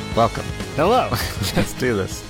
Welcome. Hello. Let's do this.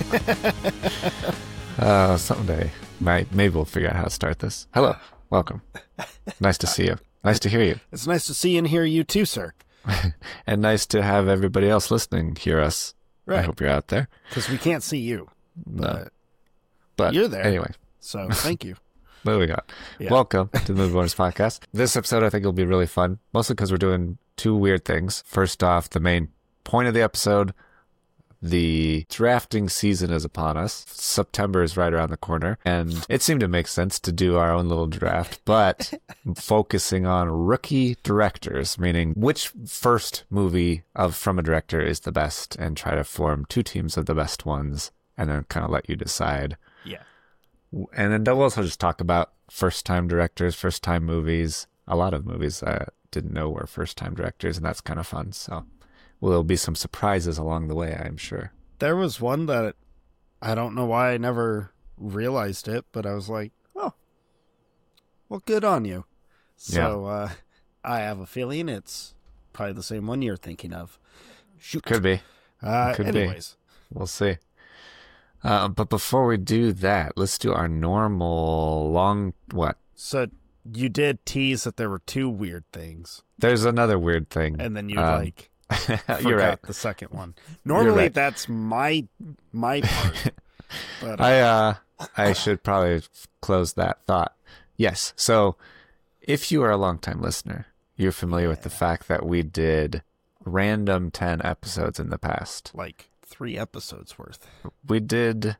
Someday, maybe we'll figure out how to start this. Hello. Welcome. Nice to see you. Nice to hear you. It's nice to see and hear you too, sir. And nice to have everybody else listening hear us. Right. I hope you're out there. Because we can't see you. No. But you're there. Anyway. So thank you. Moving on. Yeah. Welcome to the Movie Bonus Podcast. This episode I think will be really fun, mostly because we're doing two weird things. First off, the main point of the episode, the drafting season is upon us. September is right around the corner, and it seemed to make sense to do our own little draft, but focusing on rookie directors, meaning which first movie from a director is the best, and try to form two teams of the best ones, and then kind of let you decide. Yeah. And then we'll also just talk about first-time directors, first-time movies. A lot of movies I didn't know were first-time directors, and that's kind of fun, so... Well, there'll be some surprises along the way, I'm sure. There was one that I don't know why I never realized it, but I was like, oh, well, good on you. So I have a feeling it's probably the same one you're thinking of. Shoot. Could be. Anyways. We'll see. But before we do that, let's do our normal what? So you did tease that there were two weird things. There's another weird thing. And then you you're right. The second one. Normally that's my part. But I should probably close that thought. Yes. So if you are a longtime listener, you're familiar with the fact that we did random 10 episodes in the past. Like 3 episodes worth. We did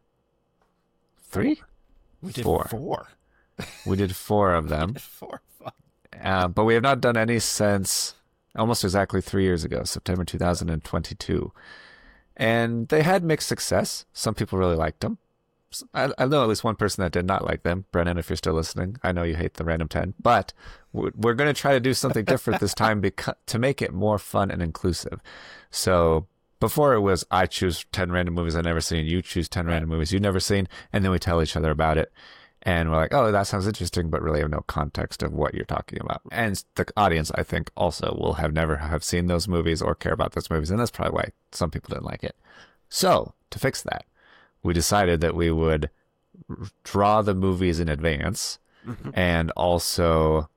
3? We did 4. 4. We did 4 of them. 4. But we have not done any since almost exactly 3 years ago, September 2022. And they had mixed success. Some people really liked them. I know at least one person that did not like them. Brennan, if you're still listening, I know you hate the Random 10. But we're going to try to do something different this time to make it more fun and inclusive. So before it was, I choose 10 random movies I've never seen. You choose 10 random movies you've never seen. And then we tell each other about it. And we're like, oh, that sounds interesting, but really have no context of what you're talking about. And the audience, I think, also will never have seen those movies or care about those movies. And that's probably why some people didn't like it. So to fix that, we decided that we would draw the movies in advance and also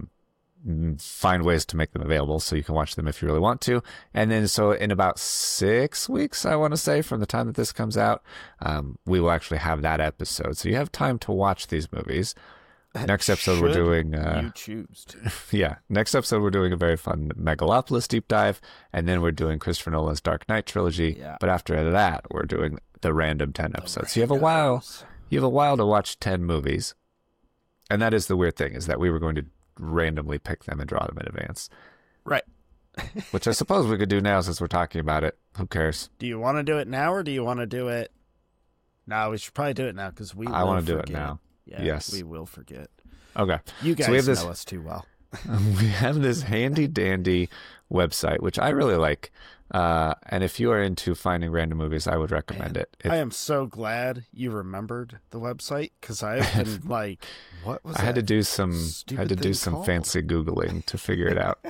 find ways to make them available so you can watch them if you really want to. And then so in about 6 weeks, I want to say, from the time that this comes out, we will actually have that episode. So you have time to watch these movies. Next episode we're doing you choose to. Yeah. Next episode we're doing a very fun Megalopolis deep dive, and then we're doing Christopher Nolan's Dark Knight trilogy. Yeah. But after that we're doing the random 10 episodes. So you have a while to watch 10 movies. And that is the weird thing, is that we were going to randomly pick them and draw them in advance. Right. Which I suppose we could do now since we're talking about it. Who cares? Do you want to do it now or do you want to do it? No, we should probably do it now because I want to do it now. Yeah, yes. We will forget. Okay. You guys know us too well. We have this handy dandy website, which I really like. And if you are into finding random movies, I would recommend it. I am so glad you remembered the website because I've been like, what was that? I had to do some fancy Googling to figure it out.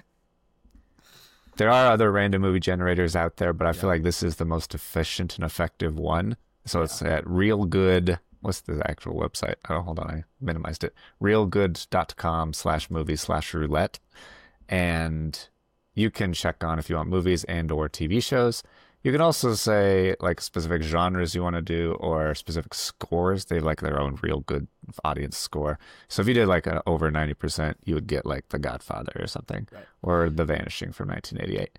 There are other random movie generators out there, but I feel like this is the most efficient and effective one. So it's at Real Good. What's the actual website? Oh, hold on. I minimized it. realgood.com/movies/roulette. And you can check on if you want movies and or TV shows. You can also say like specific genres you want to do or specific scores. They have like their own Real Good audience score. So if you did like over 90%, you would get like The Godfather or something, or The Vanishing from 1988.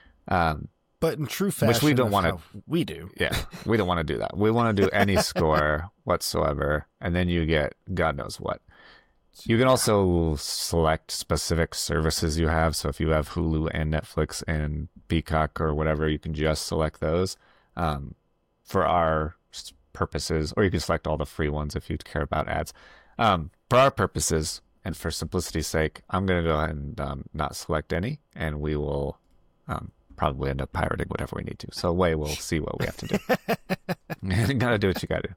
But in true fashion, which we don't want to. We do. Yeah, we don't want to do that. We want to do any score whatsoever, and then you get God knows what. You can also select specific services you have. So if you have Hulu and Netflix and Peacock or whatever, you can just select those for our purposes, or you can select all the free ones if you care about ads. For our purposes and for simplicity's sake, I'm going to go ahead and not select any, and we will probably end up pirating whatever we need to. So we'll see what we have to do. You got to do what you got to do.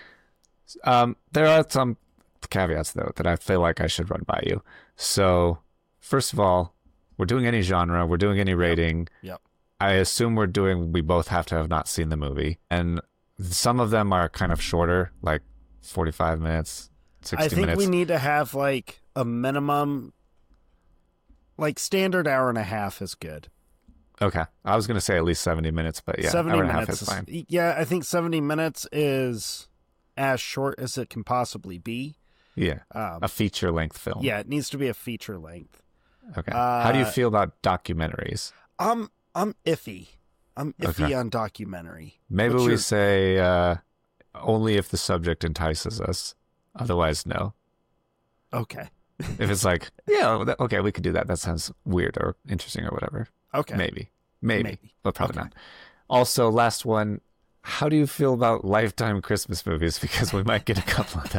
There are some caveats, though, that I feel like I should run by you. So, first of all, we're doing any genre, we're doing any rating. Yep. I assume we both have to have not seen the movie. And some of them are kind of shorter, like 45 minutes, 60 minutes. I think we need to have like a minimum, like standard hour and a half is good. Okay. I was going to say at least 70 minutes, but yeah, 70 hour and a minutes half is fine. Yeah, I think 70 minutes is as short as it can possibly be. Yeah. A feature length film. Yeah, it needs to be a feature length. Okay. How do you feel about documentaries? I'm iffy. I'm iffy on documentary. Maybe we say only if the subject entices us. Otherwise, no. Okay. If it's like, yeah, okay, we could do that. That sounds weird or interesting or whatever. Okay. Maybe. But probably not. Also, last one. How do you feel about Lifetime Christmas movies? Because we might get a couple of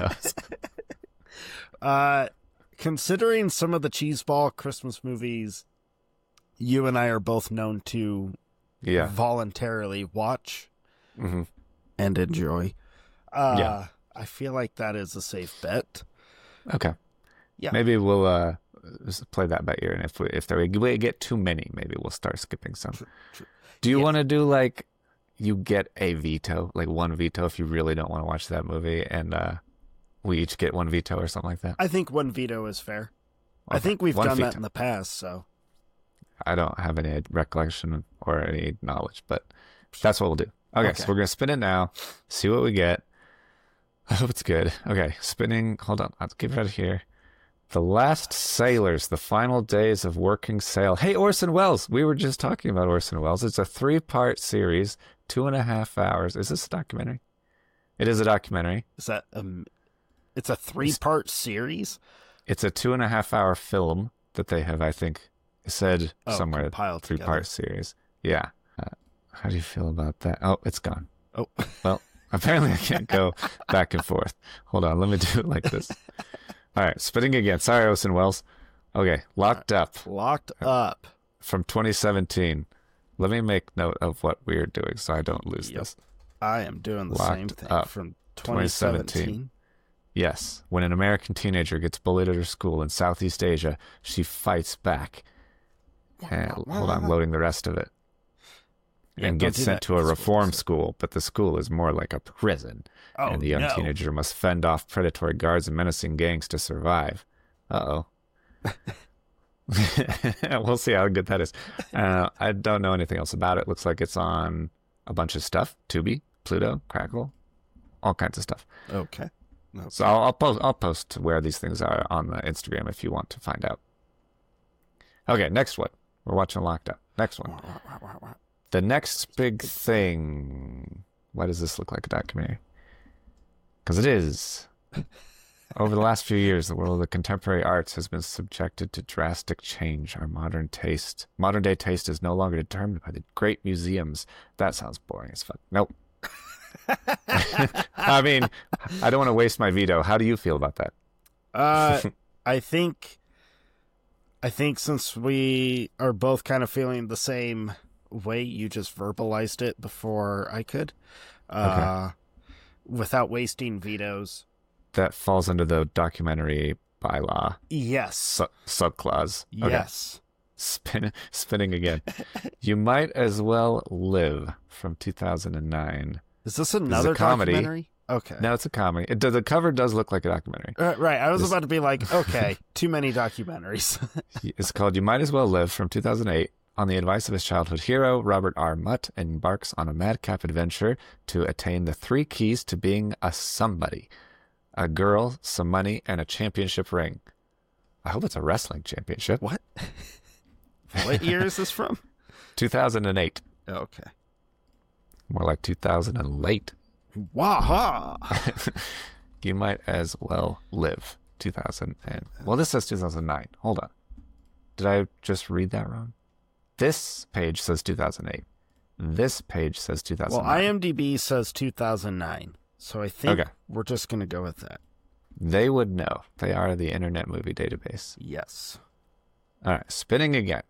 those. Considering some of the cheeseball Christmas movies you and I are both known to voluntarily watch and enjoy, I feel like that is a safe bet. Okay. Yeah. Maybe we'll play that by ear, and if we get too many, maybe we'll start skipping some. True. Do you want to do like you get a veto, like one veto if you really don't want to watch that movie, and we each get one veto or something like that? I think one veto is fair. Okay. I think we've done veto. that in the past, so. I don't have any recollection or any knowledge, but that's what we'll do. Okay. So we're going to spin it now, see what we get. I hope it's good. Okay, spinning. Hold on. I'll get right here. The Last Sailors, the final days of working sail. Hey, Orson Welles. We were just talking about Orson Welles. It's a 3-part series, 2.5 hours. Is this a documentary? It is a documentary. Is that it's a 3-part series? It's a 2.5-hour film that they have, I think, said somewhere. 3-part series. Yeah. How do you feel about that? Oh, it's gone. Oh. Well, apparently I can't go back and forth. Hold on. Let me do it like this. All right. Spinning again. Sorry, Orson Welles. Okay. Locked Up. Locked Up. From 2017. Let me make note of what we're doing so I don't lose this. I am doing the same thing. Up. From 2017. Yes. When an American teenager gets bullied at her school in Southeast Asia, she fights back. Hold on. Loading the rest of it. And gets sent to a reform school, but the school is more like a prison. And the young teenager must fend off predatory guards and menacing gangs to survive. Uh-oh. We'll see how good that is. I don't know anything else about it. Looks like it's on a bunch of stuff. Tubi, Pluto, Crackle, all kinds of stuff. Okay. So I'll post where these things are on the Instagram if you want to find out. Okay, next one. We're watching Locked Up. Next one. The next big thing. Why does this look like a documentary? Because it is. Over the last few years, the world of the contemporary arts has been subjected to drastic change. Our modern day taste is no longer determined by the great museums. That sounds boring as fuck. Nope. I mean, I don't want to waste my veto. How do you feel about that? I think since we are both kind of feeling the same way, you just verbalized it before I could, without wasting vetoes. That falls under the documentary bylaw. Yes. Subclause. Okay. Yes. Spinning again. You Might as Well Live from 2009. Is this another documentary? Okay. No, it's a comedy. The cover does look like a documentary. Right. I was about to be like, okay, too many documentaries. It's called You Might As Well Live from 2008. On the advice of his childhood hero, Robert R. Mutt embarks on a madcap adventure to attain the 3 keys to being a somebody. A girl, some money, and a championship ring. I hope it's a wrestling championship. What? What year is this from? 2008. Okay. More like 2000 and late. Waha! You Might As Well Live. 2000 and... Well, this says 2009. Hold on. Did I just read that wrong? This page says 2008. This page says 2009. Well, IMDb says 2009. So I think we're just going to go with that. They would know. They are the Internet Movie Database. Yes. All right. Spinning again.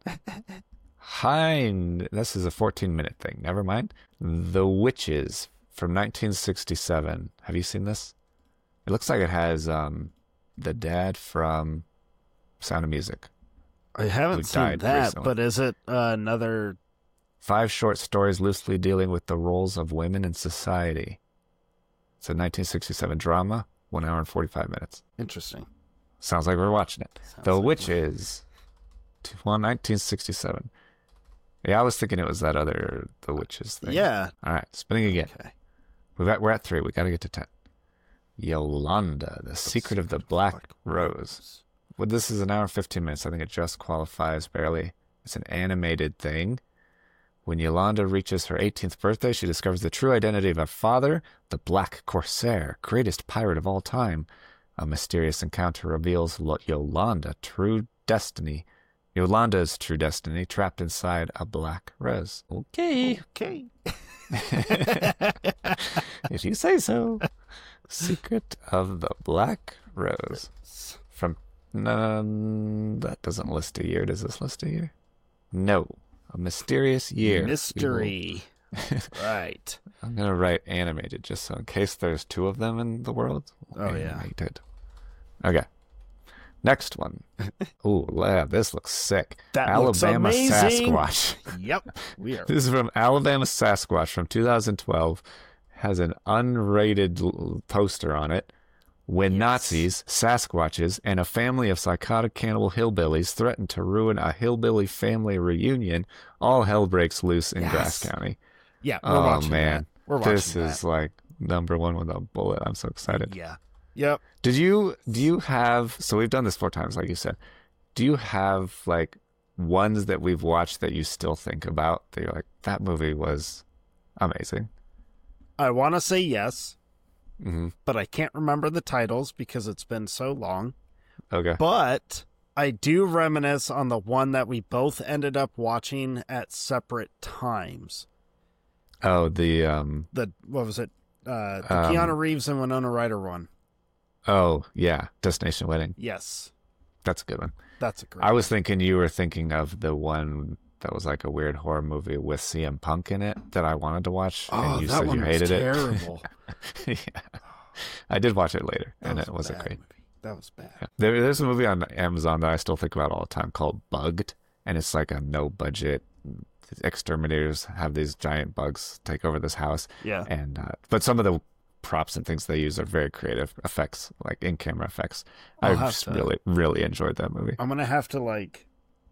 This is a 14-minute thing. Never mind. The Witches from 1967. Have you seen this? It looks like it has the dad from Sound of Music. I haven't seen that, but is it another 5 short stories loosely dealing with the roles of women in society. It's a 1967 drama, 1 hour and 45 minutes. Interesting. Sounds like we're watching it. Sounds The like Witches. 1967. Yeah, I was thinking it was that other The Witches thing. Yeah. All right, spinning again. Okay. We're at 3. We got to get to 10. Yolanda, The Secret of the Black Rose. Well, this is 1 hour and 15 minutes. I think it just qualifies barely. It's an animated thing. When Yolanda reaches her 18th birthday, she discovers the true identity of her father, the Black Corsair, greatest pirate of all time. A mysterious encounter reveals Yolanda's true destiny, trapped inside a black rose. Okay. If you say so. Secret of the Black Rose. From that doesn't list a year. Does this list a year? No. A mysterious year. Mystery. Right. I'm going to write animated just so in case there's 2 of them in the world. Oh, yeah. Animated. Okay. Next one. Ooh, yeah, this looks sick. That Alabama looks amazing. Sasquatch. Yep. We are. This is from Alabama Sasquatch from 2012. Has an unrated poster on it. When Nazis, Sasquatches, and a family of psychotic cannibal hillbillies threaten to ruin a hillbilly family reunion, all hell breaks loose in Grass County. Yeah, we're watching man. that. We're watching this is like number 1 with a bullet. I'm so excited. Yeah. Yep. Do you have, so we've done this 4 times, like you said. Do you have like ones that we've watched that you still think about that you're like, that movie was amazing? I want to say yes, Mm-hmm. but I can't remember the titles because it's been so long. Okay. But I do reminisce on the one that we both ended up watching at separate times. Oh, What was it? The Keanu Reeves and Winona Ryder one. Oh, yeah. Destination Wedding. Yes. That's a good one. That's a great I was thinking you were thinking of the one that was like a weird horror movie with CM Punk in it that I wanted to watch. Oh, and you that said one you was hated terrible. it. Yeah. I did watch it later, That and was it wasn't a bad great. movie. That was bad. Yeah. There's a movie on Amazon that I still think about all the time called Bugged, and it's like a no-budget. Exterminators have these giant bugs take over this house. Yeah. And but some of the props and things they use are very creative effects, like in-camera effects. I just really enjoyed that movie. I'm going to have to like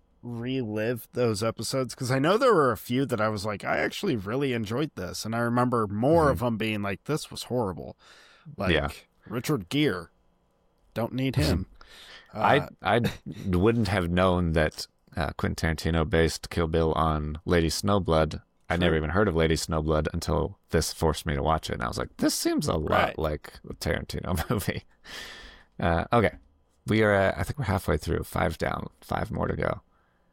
relive those episodes because I know there were a few that I was like, I actually really enjoyed this. And I remember more of them being like, this was horrible. Like Richard Gere. Don't need him. I wouldn't have known that Quentin Tarantino based Kill Bill on Lady Snowblood. I never even heard of Lady Snowblood until this forced me to watch it. And I was like, this seems a lot like a Tarantino movie. Okay. We are, I think we're halfway through. 5 down, 5 more to go.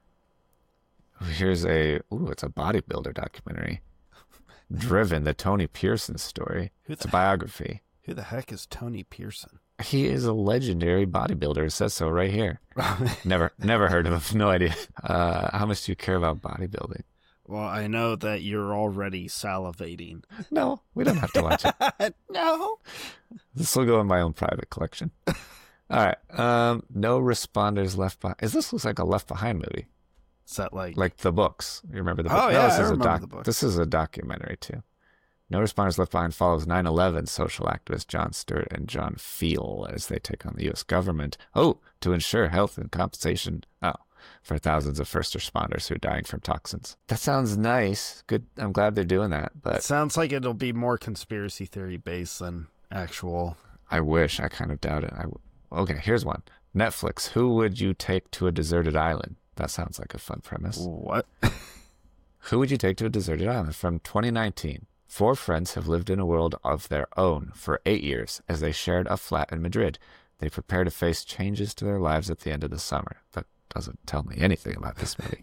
Here's it's a bodybuilder documentary. Driven, the Tony Pearson story. It's a biography. Who the heck is Tony Pearson? He is a legendary bodybuilder. It says so right here. Never heard of him. No idea. How much do you care about bodybuilding? Well, I know that you're already salivating. No, we don't have to watch it. No. This will go in my own private collection. All right. No Responders Left Behind. This looks like a Left Behind movie. Is that like the books? You remember the book? Oh, yeah, I remember the book. This is a documentary, too. No Responders Left Behind follows 9/11 social activists Jon Stewart and John Feel as they take on the U.S. government. To ensure health and compensation. For thousands of first responders who are dying from toxins. That sounds nice. Good. I'm glad they're doing that. But it sounds like it'll be more conspiracy theory based than actual. I wish. I kind of doubt it. Okay, here's one. Netflix. Who would you take to a deserted island? That sounds like a fun premise. What? Who would you take to a deserted island? From 2019. 4 friends have lived in a world of their own for 8 years as they shared a flat in Madrid. They prepare to face changes to their lives at the end of the summer. That doesn't tell me anything about this movie.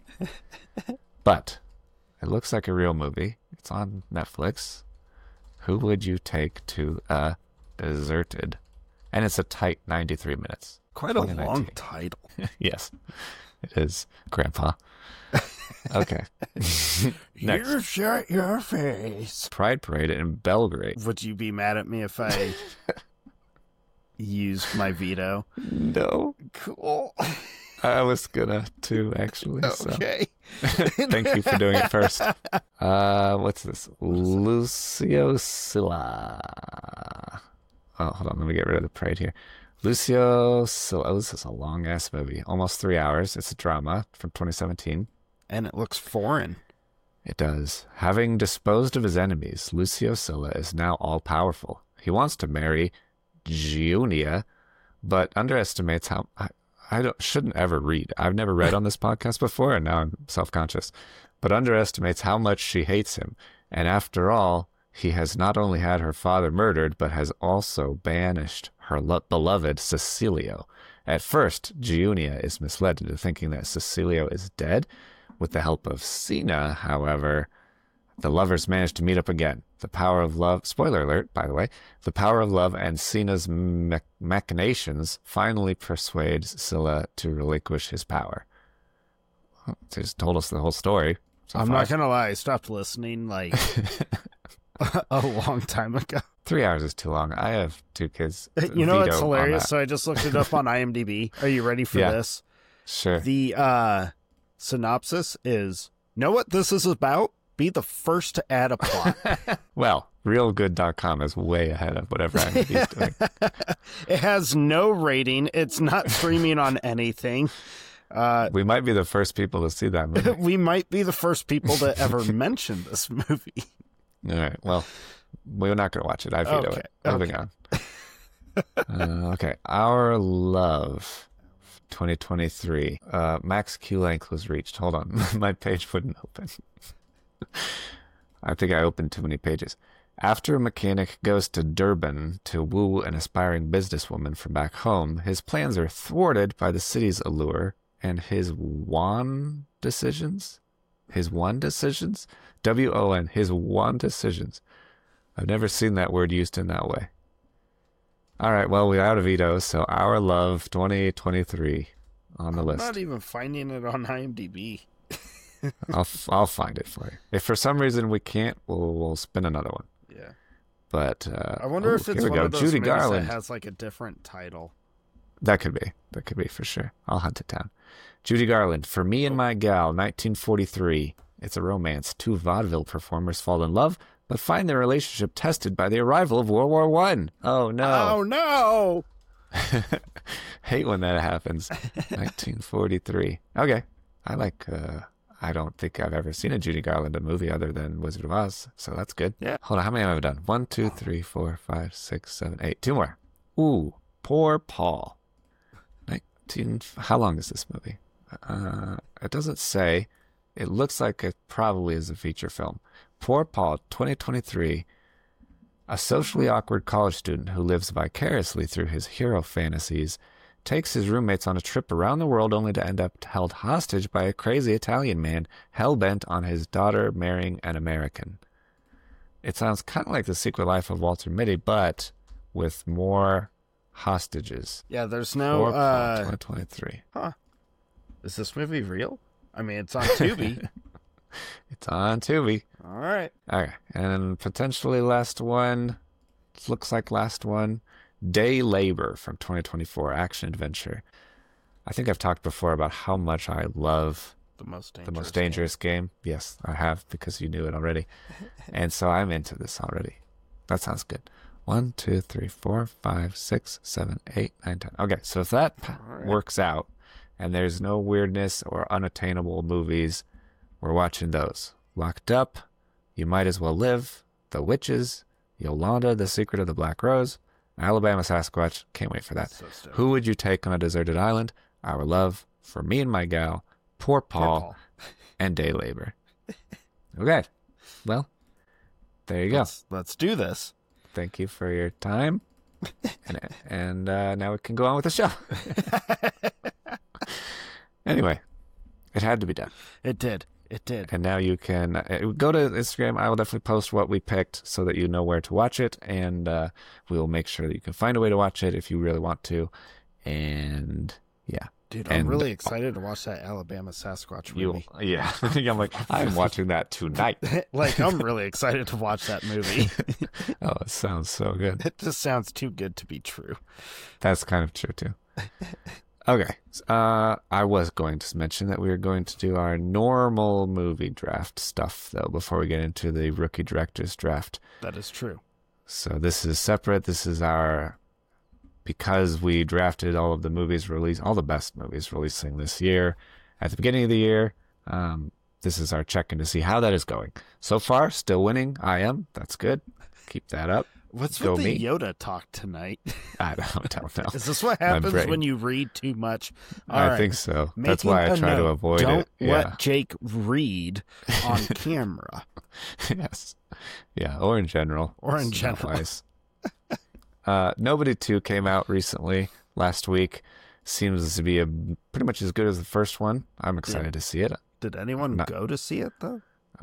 But it looks like a real movie. It's on Netflix. Who would you take to a deserted? And it's a tight 93 minutes. Quite a long title. Yes, it is, Grandpa. Okay. You shut your face. Pride Parade in Belgrade. Would you be mad at me if I used my veto? No. Cool. I was gonna too, actually. Okay. So. Thank you for doing it first. What's this? Lucio Silla. Oh, hold on. Let me get rid of the parade here. Lucio Silla. Oh, this is a long-ass movie. Almost 3 hours. It's a drama from 2017. And it looks foreign. It does. Having disposed of his enemies, Lucio Silla is now all-powerful. He wants to marry Giunia, but underestimates how... shouldn't ever read. I've never read on this podcast before, and now I'm self-conscious. But underestimates how much she hates him. And after all, he has not only had her father murdered, but has also banished her beloved Cecilio. At first, Giunia is misled into thinking that Cecilio is dead. With the help of Sina, however, the lovers manage to meet up again. The power of love, spoiler alert, by the way, the power of love and Sina's machinations finally persuade Scylla to relinquish his power. They just told us the whole story. So I'm not going to lie, I stopped listening like a long time ago. 3 hours is too long. I have 2 kids. You know what's hilarious? So I just looked it up on IMDb. Are you ready for this? Sure. The synopsis is, know what this is about? Be the first to add a plot. Well, realgood.com is way ahead of whatever IMDb is doing. It has no rating. It's not streaming on anything. We might be the first people to see that movie. We might be the first people to ever mention this movie. All right. Well, we're not going to watch it. I veto it. Moving on. Okay. Our Love 2023. Max Q length was reached. Hold on. My page wouldn't open. I think I opened too many pages. After a mechanic goes to Durban to woo an aspiring businesswoman from back home, his plans are thwarted by the city's allure and his WON decisions. His WON decisions? W-O-N. His WON decisions. I've never seen that word used in that way. All right, well, we're out of vetoes, so Our Love 2023 on the list. I'm not even finding it on IMDb. I'll find it for you. If for some reason we can't, we'll spin another one. Yeah. But I wonder if it's one of those Judy movies Garland that has like a different title. That could be for sure. I'll hunt it down. Judy Garland, For Me and My Gal, 1943. It's a romance. 2 vaudeville performers fall in love, but find their relationship tested by the arrival of World War I. Oh no! Oh no! Hate when that happens. 1943. Okay, I like. I don't think I've ever seen a Judy Garland movie other than Wizard of Oz, so that's good. Yeah. Hold on, how many have I done? 1, 2, 3, 4, 5, 6, 7, 8. 2 more. Ooh, Poor Paul. 19. How long is this movie? It doesn't say. It looks like it probably is a feature film. Poor Paul, 2023. A socially awkward college student who lives vicariously through his hero fantasies takes his roommates on a trip around the world only to end up held hostage by a crazy Italian man hell-bent on his daughter marrying an American. It sounds kind of like The Secret Life of Walter Mitty, but with more hostages. Yeah, there's no... Poor Paul, 2023. Huh. Is this movie real? I mean, it's on Tubi. It's on Tubi. All right. Okay, and potentially last one. Looks like last one. Day Labor from 2024, action adventure. I think I've talked before about how much I love The Most Dangerous Game. Yes, I have, because you knew it already. And so I'm into this already. That sounds good. 1, 2, 3, 4, 5, 6, 7, 8, 9, 10. Okay, so if that works out and there's no weirdness or unattainable movies, we're watching those. Locked Up, You Might As Well Live, The Witches, Yolanda, The Secret of the Black Rose, Alabama Sasquatch. Can't wait for that. So Who Would You Take on a Deserted Island? Our Love, For Me and My Gal, Poor Paul, and Day Labor. Okay. Well, there you go. Let's do this. Thank you for your time. and now we can go on with the show. Anyway, it had to be done. It did. It did. And now you can go to Instagram. I will definitely post what we picked so that you know where to watch it. And we will make sure that you can find a way to watch it if you really want to. And yeah. Dude, I'm really excited to watch that Alabama Sasquatch movie. Yeah. I'm like, I'm watching that tonight. Like, I'm really excited to watch that movie. Oh, it sounds so good. It just sounds too good to be true. That's kind of true, too. Okay. I was going to mention that we were going to do our normal movie draft stuff, though, before we get into the rookie directors draft. That is true. So this is separate. This is because we drafted all of the movies released, all the best movies releasing this year at the beginning of the year. This is our check-in to see how that is going. So far, still winning. I am. That's good. Keep that up. What's with the Yoda talk tonight? I don't know. Is this what happens when you read too much? I think so. That's why I try to avoid it. Don't let Jake read on camera. Yes. Yeah, or in general. Wise. Nobody 2 came out recently, last week. Seems to be pretty much as good as the first one. I'm excited to see it. Did anyone go to see it, though?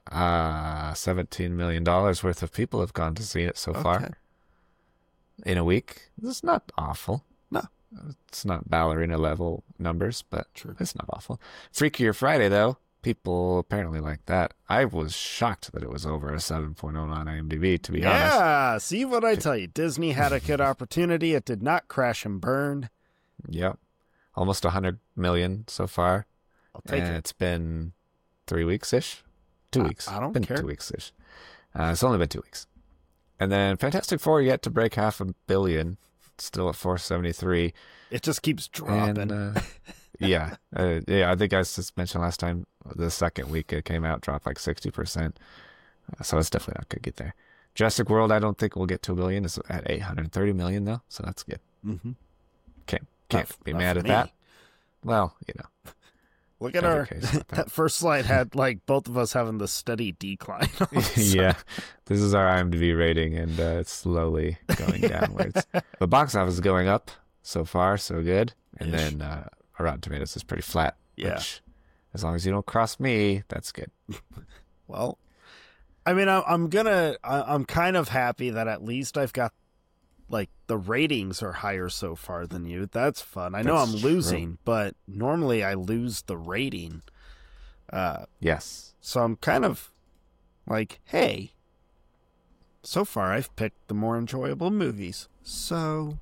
$17 million worth of people have gone to see it so far. In a week. This is not awful. No. It's not ballerina level numbers, but It's not awful. Freakier Friday, though. People apparently like that. I was shocked that it was over a 7.0 on IMDb, to be honest. Yeah, see what I tell you. Disney had a good opportunity. It did not crash and burn. Yep. Almost 100 million so far. I'll take it. It's been 3 weeks-ish. 2 weeks. I don't care. 2 weeks-ish. It's only been 2 weeks. And then Fantastic Four yet to break $500 million. Still at 473. It just keeps dropping. And, yeah. I think I just mentioned last time, the second week it came out, dropped like 60%. So it's definitely not going to get there. Jurassic World, I don't think we'll get to $1 billion. It's at 830 million, though. So that's good. Mm-hmm. Can't be mad at that. Well, Look at that first slide had like both of us having the steady decline. Yeah, this is our IMDb rating, and it's slowly going downwards. The box office is going up so far, so good. And then our Rotten Tomatoes is pretty flat. Yeah, which, as long as you don't cross me, that's good. Well, I mean, I'm kind of happy that at least I've got like the ratings are higher so far than you. That's fun. I know I'm losing, but normally I lose the rating. Yes. So I'm kind of like, hey, so far I've picked the more enjoyable movies. So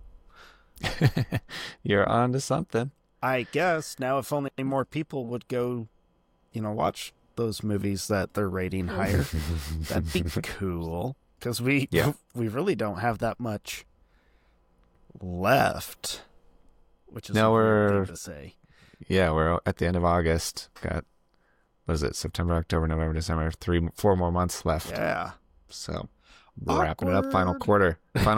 you're on to something. I guess now if only more people would go, watch those movies that they're rating higher, that'd be cool. Because we really don't have that much left, which is a weird thing to say. Yeah, we're at the end of August. Got, what is it, September, October, November, December, 4 more months left. Yeah. So we're wrapping it up. Final quarter.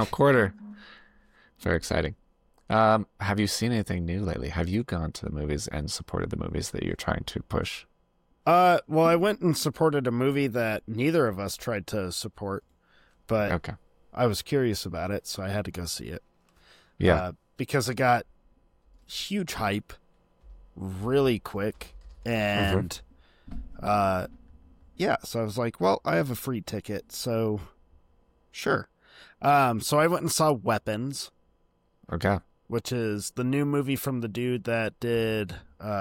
Very exciting. Have you seen anything new lately? Have you gone to the movies and supported the movies that you're trying to push? Well, I went and supported a movie that neither of us tried to support, but I was curious about it, so I had to go see it. Yeah. Because it got huge hype really quick. And, so I was like, well, I have a free ticket, so sure. So I went and saw Weapons. Okay. Which is the new movie from the dude that did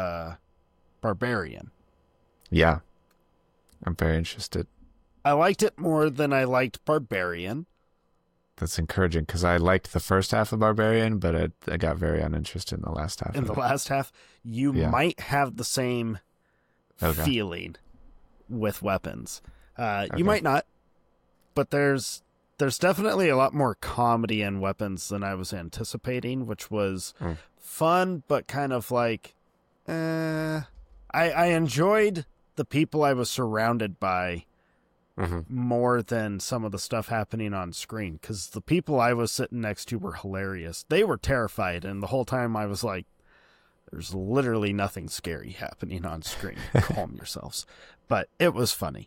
Barbarian. Yeah. I'm very interested. I liked it more than I liked Barbarian. That's encouraging because I liked the first half of Barbarian, but I got very uninterested in the last half. In the last half, you might have the same feeling with Weapons. You might not, but there's definitely a lot more comedy in Weapons than I was anticipating, which was fun, but kind of like, I enjoyed the people I was surrounded by more than some of the stuff happening on screen, because the people I was sitting next to were hilarious. They were terrified, and the whole time I was like, there's literally nothing scary happening on screen. Calm yourselves. But it was funny.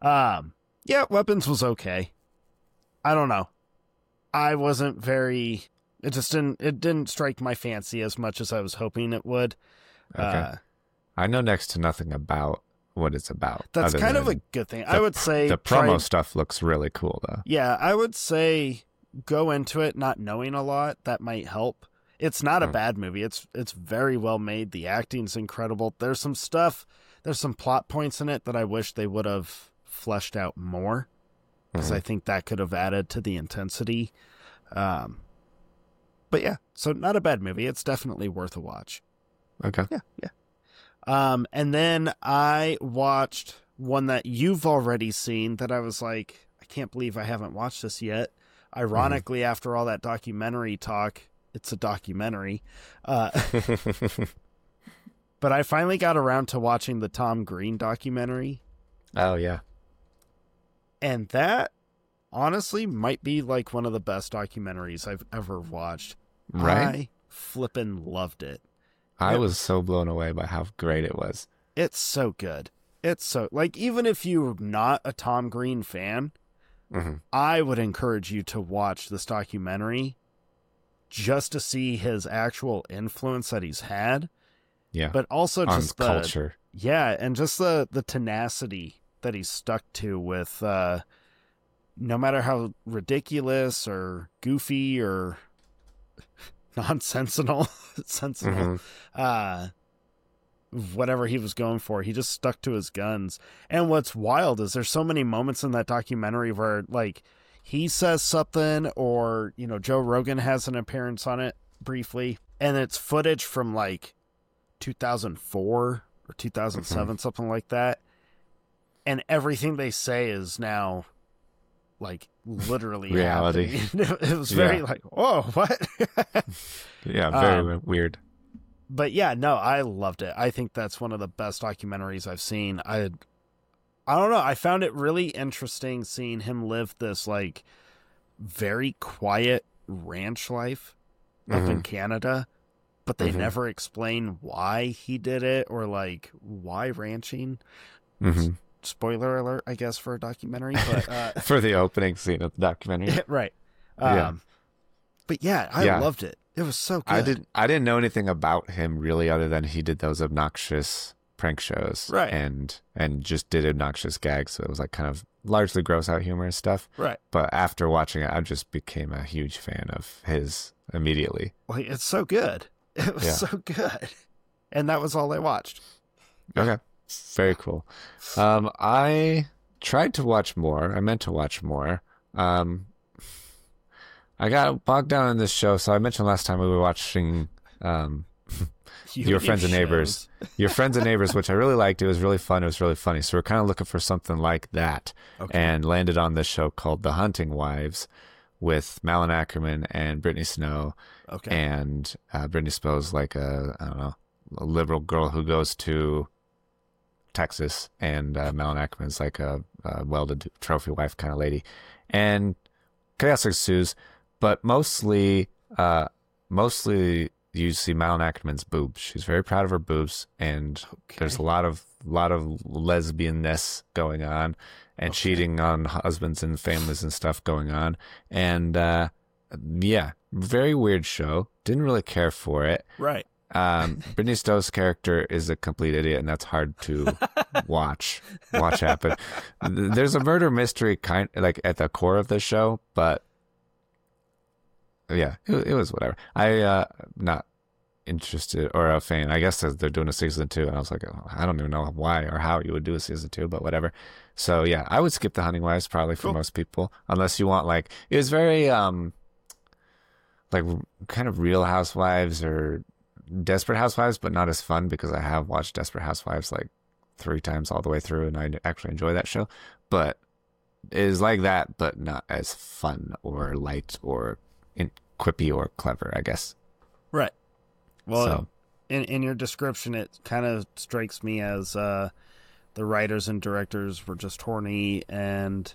Weapons was okay. I don't know. I wasn't very... It didn't strike my fancy as much as I was hoping it would. Okay. I know next to nothing about what it's about. That's kind of a good thing. I would say... The promo stuff looks really cool, though. Yeah, I would say go into it not knowing a lot. That might help. It's not a bad movie. It's very well made. The acting's incredible. There's some plot points in it that I wish they would have fleshed out more, because I think that could have added to the intensity. But yeah, so not a bad movie. It's definitely worth a watch. Okay. Yeah. And then I watched one that you've already seen that I was like, I can't believe I haven't watched this yet. Ironically, after all that documentary talk, it's a documentary. But I finally got around to watching the Tom Green documentary. Oh, yeah. And that, honestly, might be like one of the best documentaries I've ever watched. Right? I flippin' loved it. I was so blown away by how great it was. It's so good. It's so, like, even if you're not a Tom Green fan, I would encourage you to watch this documentary just to see his actual influence that he's had. Yeah. But also on just culture. Yeah, and just the tenacity that he's stuck to with no matter how ridiculous or goofy or nonsensical whatever he was going for, he just stuck to his guns. And what's wild is there's so many moments in that documentary where, like, he says something, or, you know, Joe Rogan has an appearance on it briefly, and it's footage from like 2004 or 2007, something like that. And everything they say is now like literally reality. It was very like, oh, what? Yeah, very weird. But yeah, no, I loved it. I think that's one of the best documentaries I've seen. I don't know. I found it really interesting seeing him live this like very quiet ranch life up in Canada, but they never explain why he did it or like why ranching. Spoiler alert, I guess, for a documentary, but for the opening scene of the documentary. Right. Yeah. But yeah, I loved it. It was so good. I didn't know anything about him really, other than he did those obnoxious prank shows, right? And just did obnoxious gags. So it was like kind of largely gross out humor and stuff, right? But after watching it, I just became a huge fan of his immediately. Well, it's so good. It was so good, and that was all I watched. Okay, very cool. I tried to watch more. I meant to watch more. I got bogged down in this show, so I mentioned last time we were watching Your Friends and Neighbors. Your Friends and Neighbors, which I really liked. It was really fun. It was really funny. So we're kind of looking for something like that, and landed on this show called The Hunting Wives with Malin Ackerman and Brittany Snow. And Brittany Snow's like a liberal girl who goes to Texas, and Malin Ackerman's like a welded trophy wife kind of lady, and chaos ensues. But mostly you see Malin Ackerman's boobs. She's very proud of her boobs, and there's a lot of lesbianness going on, and cheating on husbands and families and stuff going on. And very weird show. Didn't really care for it. Right. Brittany Snow's character is a complete idiot, and that's hard to watch happen. There's a murder mystery kind like at the core of the show, but yeah, it was whatever. I not interested or a fan. I guess they're doing a season 2, and I was like, I don't even know why or how you would do a season 2, but whatever. So yeah, I would skip The Hunting Wives probably for most people, unless you want like it was very like kind of Real Housewives or Desperate Housewives, but not as fun, because I have watched Desperate Housewives like 3 times all the way through, and I actually enjoy that show. But it is like that, but not as fun or light or quippy or clever, I guess. Right. Well, in your description, it kind of strikes me as the writers and directors were just horny and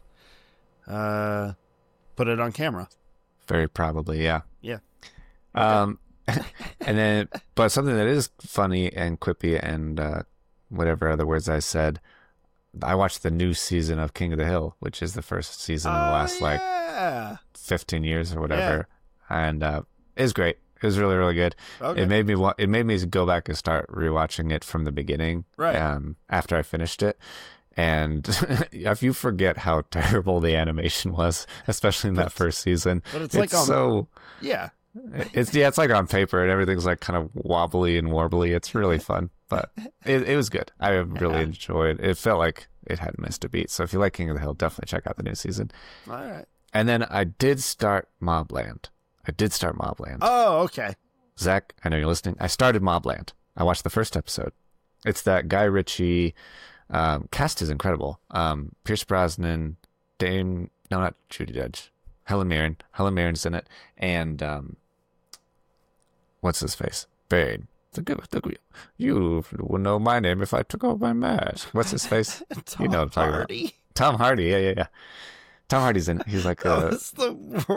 put it on camera. Very probably, yeah. Yeah. And then, but something that is funny and quippy and whatever other words I said, I watched the new season of King of the Hill, which is the first season in the last like 15 years or whatever, and it was great. It was really, really good. It made me go back and start rewatching it from the beginning. Right. After I finished it, and if you forget how terrible the animation was, especially in that first season, but it's like so it's like on paper, and everything's like kind of wobbly and warbly. It's really fun, but it was good. I really enjoyed it. It felt like it hadn't missed a beat. So if you like King of the Hill, definitely check out the new season. All right. And then I did start Mobland. Oh, okay. Zach, I know you're listening. I started Mobland. I watched the first episode. It's that Guy Ritchie. Cast is incredible. Pierce Brosnan, not Judi Dench, Helen Mirren. Helen Mirren's in it, and what's his face? Bane. You would know my name if I took off my mask. What's his face? Tom You know what I'm talking Hardy. about. Tom Hardy. Yeah. Tom Hardy's in it. He's like That's the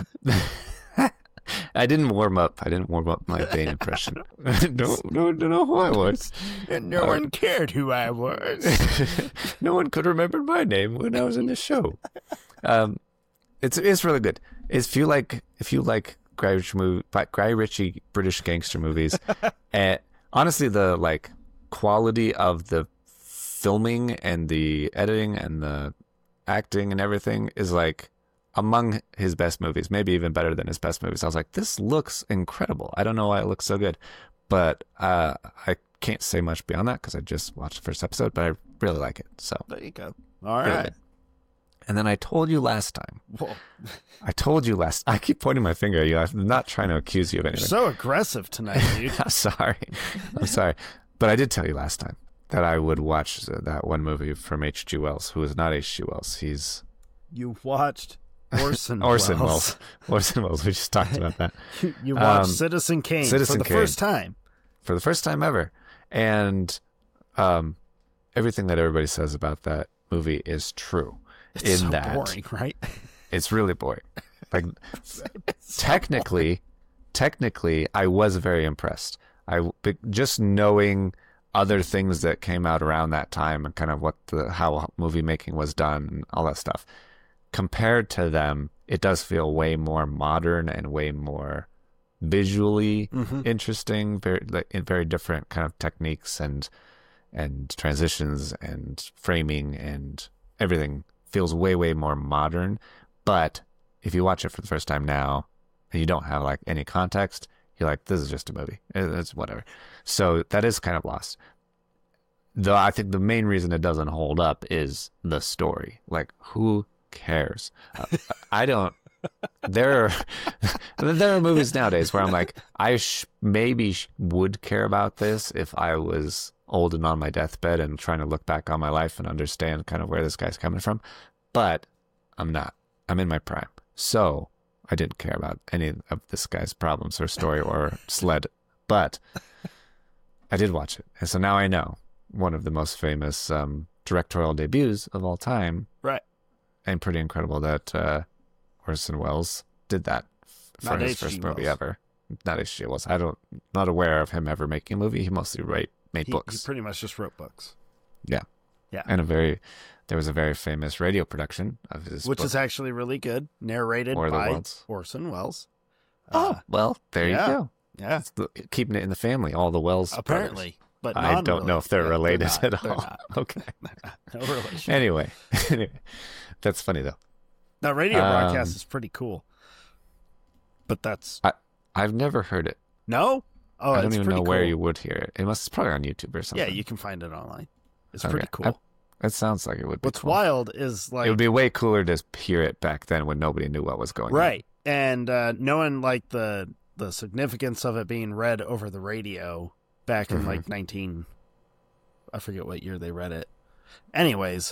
I didn't warm up my Bane impression. Don't know who I was. and no one cared who I was. No one could remember my name when I was in the show. It's really good. If you like Guy Ritchie British gangster movies, honestly, the like quality of the filming and the editing and the acting and everything is like among his best movies, maybe even better than his best movies. I was like, this looks incredible. I don't know why it looks so good, but I can't say much beyond that because I just watched the first episode, but I really like it. So There you go. All right. And then I told you last time. Whoa. I keep pointing my finger at you. I'm not trying to accuse you of You're anything. so aggressive tonight, dude. I'm sorry. But I did tell you last time that I would watch that one movie from H.G. Wells, who is not H.G. Wells. He's You watched Orson Welles. Orson Welles. We just talked about that. You watched Citizen Kane for the first time. For the first time ever. And everything that everybody says about that movie is true. It's so boring, right? It's really boring. Like technically, I was very impressed. Just knowing other things that came out around that time and kind of how movie making was done and all that stuff. Compared to them, it does feel way more modern and way more visually interesting. Very different kind of techniques and transitions and framing and everything feels way more modern. But if you watch it for the first time now and you don't have like any context, you're like, this is just a movie. It's whatever. So that is kind of lost. Though I think the main reason it doesn't hold up is the story. Like, who cares? I don't. There are movies nowadays where I'm like, I maybe would care about this if I was old and on my deathbed and trying to look back on my life and understand kind of where this guy's coming from. But I'm not. I'm in my prime. So I didn't care about any of this guy's problems or story or sled. But I did watch it. And so now I know one of the most famous directorial debuts of all time. Right. And pretty incredible that Orson Welles did that for his first movie ever. Not H.G. Wells. Not aware of him ever making a movie. He mostly made books. He pretty much just wrote books. Yeah. Yeah. And there was a very famous radio production of his Which book, is actually really good, narrated by Orson Welles. Well, there you go. Yeah. Keeping it in the family, all the Wells Apparently. brothers. But I don't know if they're related they're at all. Not. Okay. No relation. Anyway, that's funny though. That radio broadcast is pretty cool. But that's... I've never heard it. No? Oh, I don't even know cool. where you would hear it. It's probably on YouTube or something. Yeah, you can find it online. It's pretty cool. It sounds like it would be What's cool. wild is like... It would be way cooler to hear it back then when nobody knew what was going on. Right. And knowing like the significance of it being read over the radio back in like I forget what year they read it. Anyways,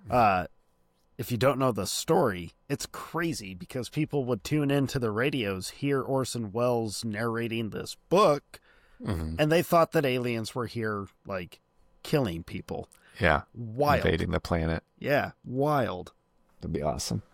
if you don't know the story, it's crazy because people would tune into the radios, hear Orson Welles narrating this book, and they thought that aliens were here like killing people. Yeah. Wild. Invading the planet. Yeah, wild. That'd be awesome.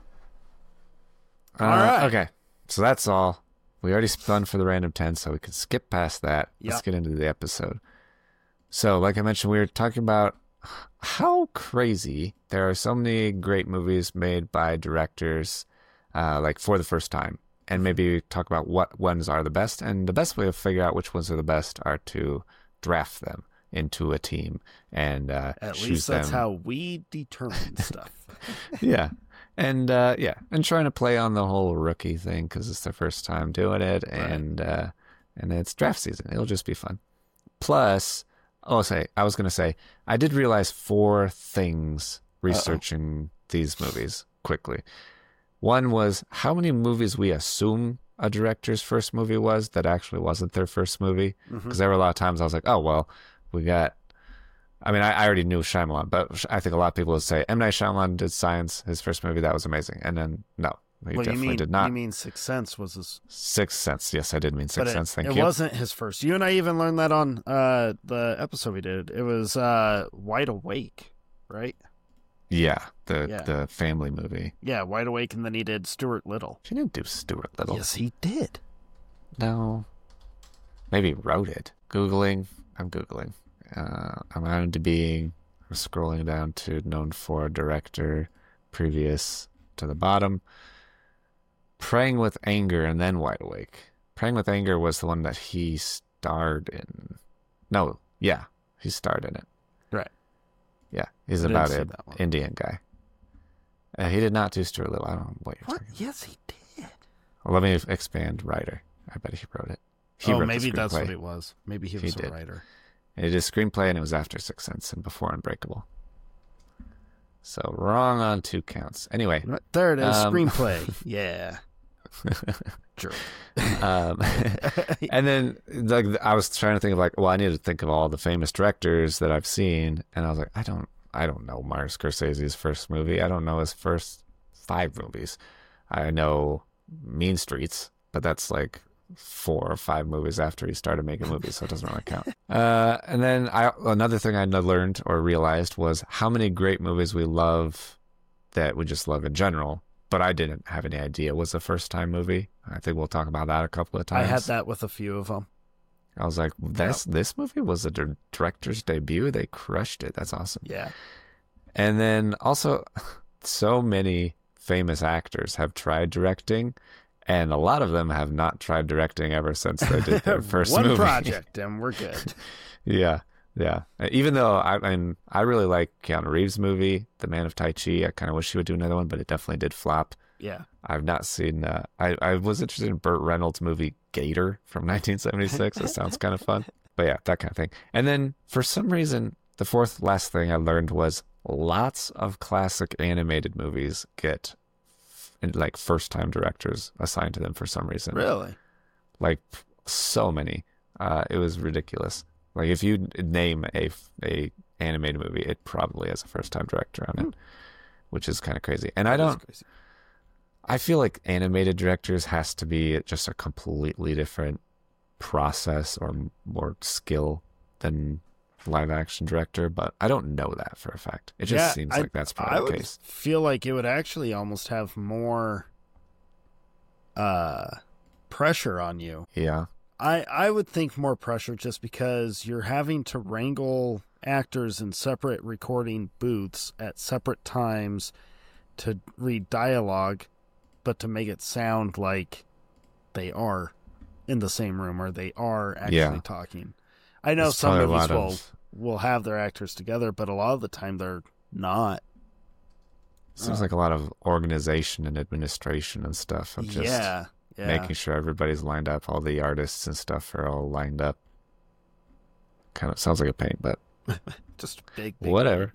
All right. Okay. So that's all. We already spun for the random 10, so we can skip past that. Let's get into the episode. So, like I mentioned, we were talking about how crazy there are so many great movies made by directors, like for the first time. And maybe talk about what ones are the best. And the best way to figure out which ones are the best are to draft them into a team and at least that's how we determine stuff. Yeah. And and trying to play on the whole rookie thing because it's their first time doing it, and it's draft season. It'll just be fun. Plus, I was going to say, I did realize 4 things researching these movies quickly. One was how many movies we assume a director's first movie was that actually wasn't their first movie. Because there were a lot of times I was like, oh, well, we got... I mean, I already knew Shyamalan, but I think a lot of people would say M. Night Shyamalan did Signs, his first movie. That was amazing. And then, no, he definitely did not. You mean Sixth Sense was his... Sixth Sense. Yes, I did mean Sixth Sense. Thank you. It wasn't his first. You and I even learned that on the episode we did. It was Wide Awake, right? Yeah, the family movie. Yeah, Wide Awake, and then he did Stuart Little. He didn't do Stuart Little. Yes, he did. No. Maybe he wrote it. Googling. I'm Googling. I'm on to being scrolling down to known for director previous to the bottom. Praying with Anger and then Wide Awake. Praying with Anger was the one that he starred in. No, yeah, he starred in it. Right. Yeah, he's about an Indian guy. He did not do Stuart Little. I don't know what you're talking about. Yes, he did. Well, let me expand. Writer. I bet he wrote it. Maybe that's what it was. Maybe he was a writer. It is screenplay, and it was after Sixth Sense and before Unbreakable. So wrong on 2 counts. Anyway, there it is. Screenplay. Yeah. True. And then I was trying to think of I need to think of all the famous directors that I've seen, and I was like, I don't know Martin Scorsese's first movie. I don't know his first 5 movies. I know Mean Streets, but that's 4 or 5 movies after he started making movies, so it doesn't really count. And then another thing I learned or realized was how many great movies we love that we just love in general, but I didn't have any idea was a first-time movie. I think we'll talk about that a couple of times. I had that with a few of them. I was like, this movie was a director's debut? They crushed it. That's awesome. Yeah. And then also, so many famous actors have tried directing, and a lot of them have not tried directing ever since they did their first movie. One project, and we're good. Yeah. Even though, I really like Keanu Reeves' movie, The Man of Tai Chi. I kind of wish he would do another one, but it definitely did flop. Yeah. I've not seen... I was interested in Burt Reynolds' movie Gator from 1976. It sounds kind of fun. But yeah, that kind of thing. And then, for some reason, the fourth last thing I learned was lots of classic animated movies get... first-time directors assigned to them for some reason. Really? So many. It was ridiculous. If you name a animated movie, it probably has a first-time director on it, which is kind of crazy. And I feel like animated directors has to be just a completely different process or more skill than live-action director, but I don't know that for a fact. It just seems like that's probably the case. I feel like it would actually almost have more pressure on you. Yeah. I would think more pressure just because you're having to wrangle actors in separate recording booths at separate times to read dialogue, but to make it sound like they are in the same room or they are actually talking. I know some movies will have their actors together, but a lot of the time they're not. Seems like a lot of organization and administration and stuff of just making sure everybody's lined up, all the artists and stuff are all lined up. Kind of sounds like a pain, but just big whatever.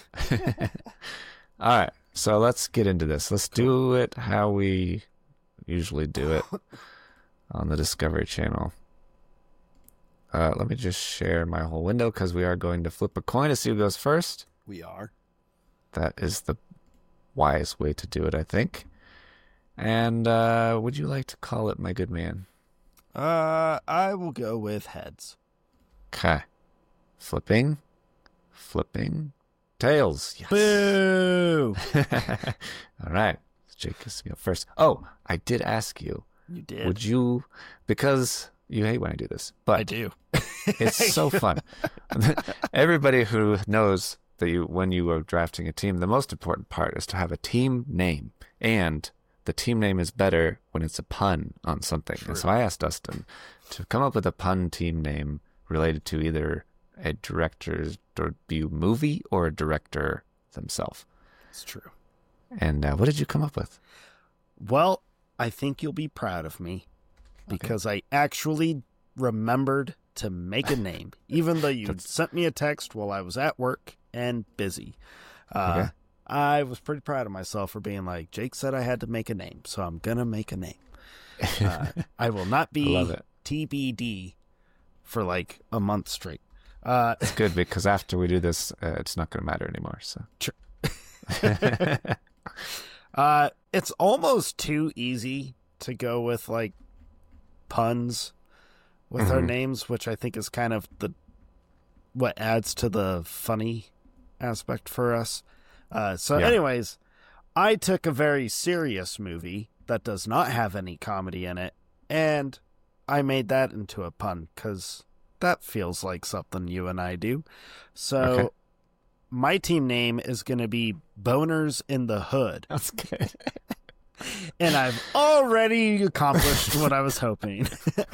All right, so let's get into this. Let's do it how we usually do it on the Discovery Channel. Let me just share my whole window because we are going to flip a coin to see who goes first. We are. That is the wise way to do it, I think. And would you like to call it, my good man? I will go with heads. Okay. Flipping. Tails. Yes. Boo! All right. Jake is go first. Oh, I did ask you. You did. Would you, because you hate when I do this, but I do. It's so fun. Everybody who knows that when you are drafting a team, the most important part is to have a team name, and the team name is better when it's a pun on something. True. And so I asked Dustin to come up with a pun team name related to either a director's debut movie or a director themselves. It's true. And what did you come up with? Well, I think you'll be proud of me because I actually remembered to make a name, even though you sent me a text while I was at work and busy. I was pretty proud of myself for being like, Jake said I had to make a name, so I'm going to make a name. I will not I love be it. TBD for like a month straight. It's good because after we do this, it's not going to matter anymore. So, it's almost too easy to go with like puns with our names, which I think is kind of what adds to the funny aspect for us. Anyways, I took a very serious movie that does not have any comedy in it, and I made that into a pun because that feels like something you and I do. So my team name is going to be Boners in the Hood. that's good. And I've already accomplished what I was hoping.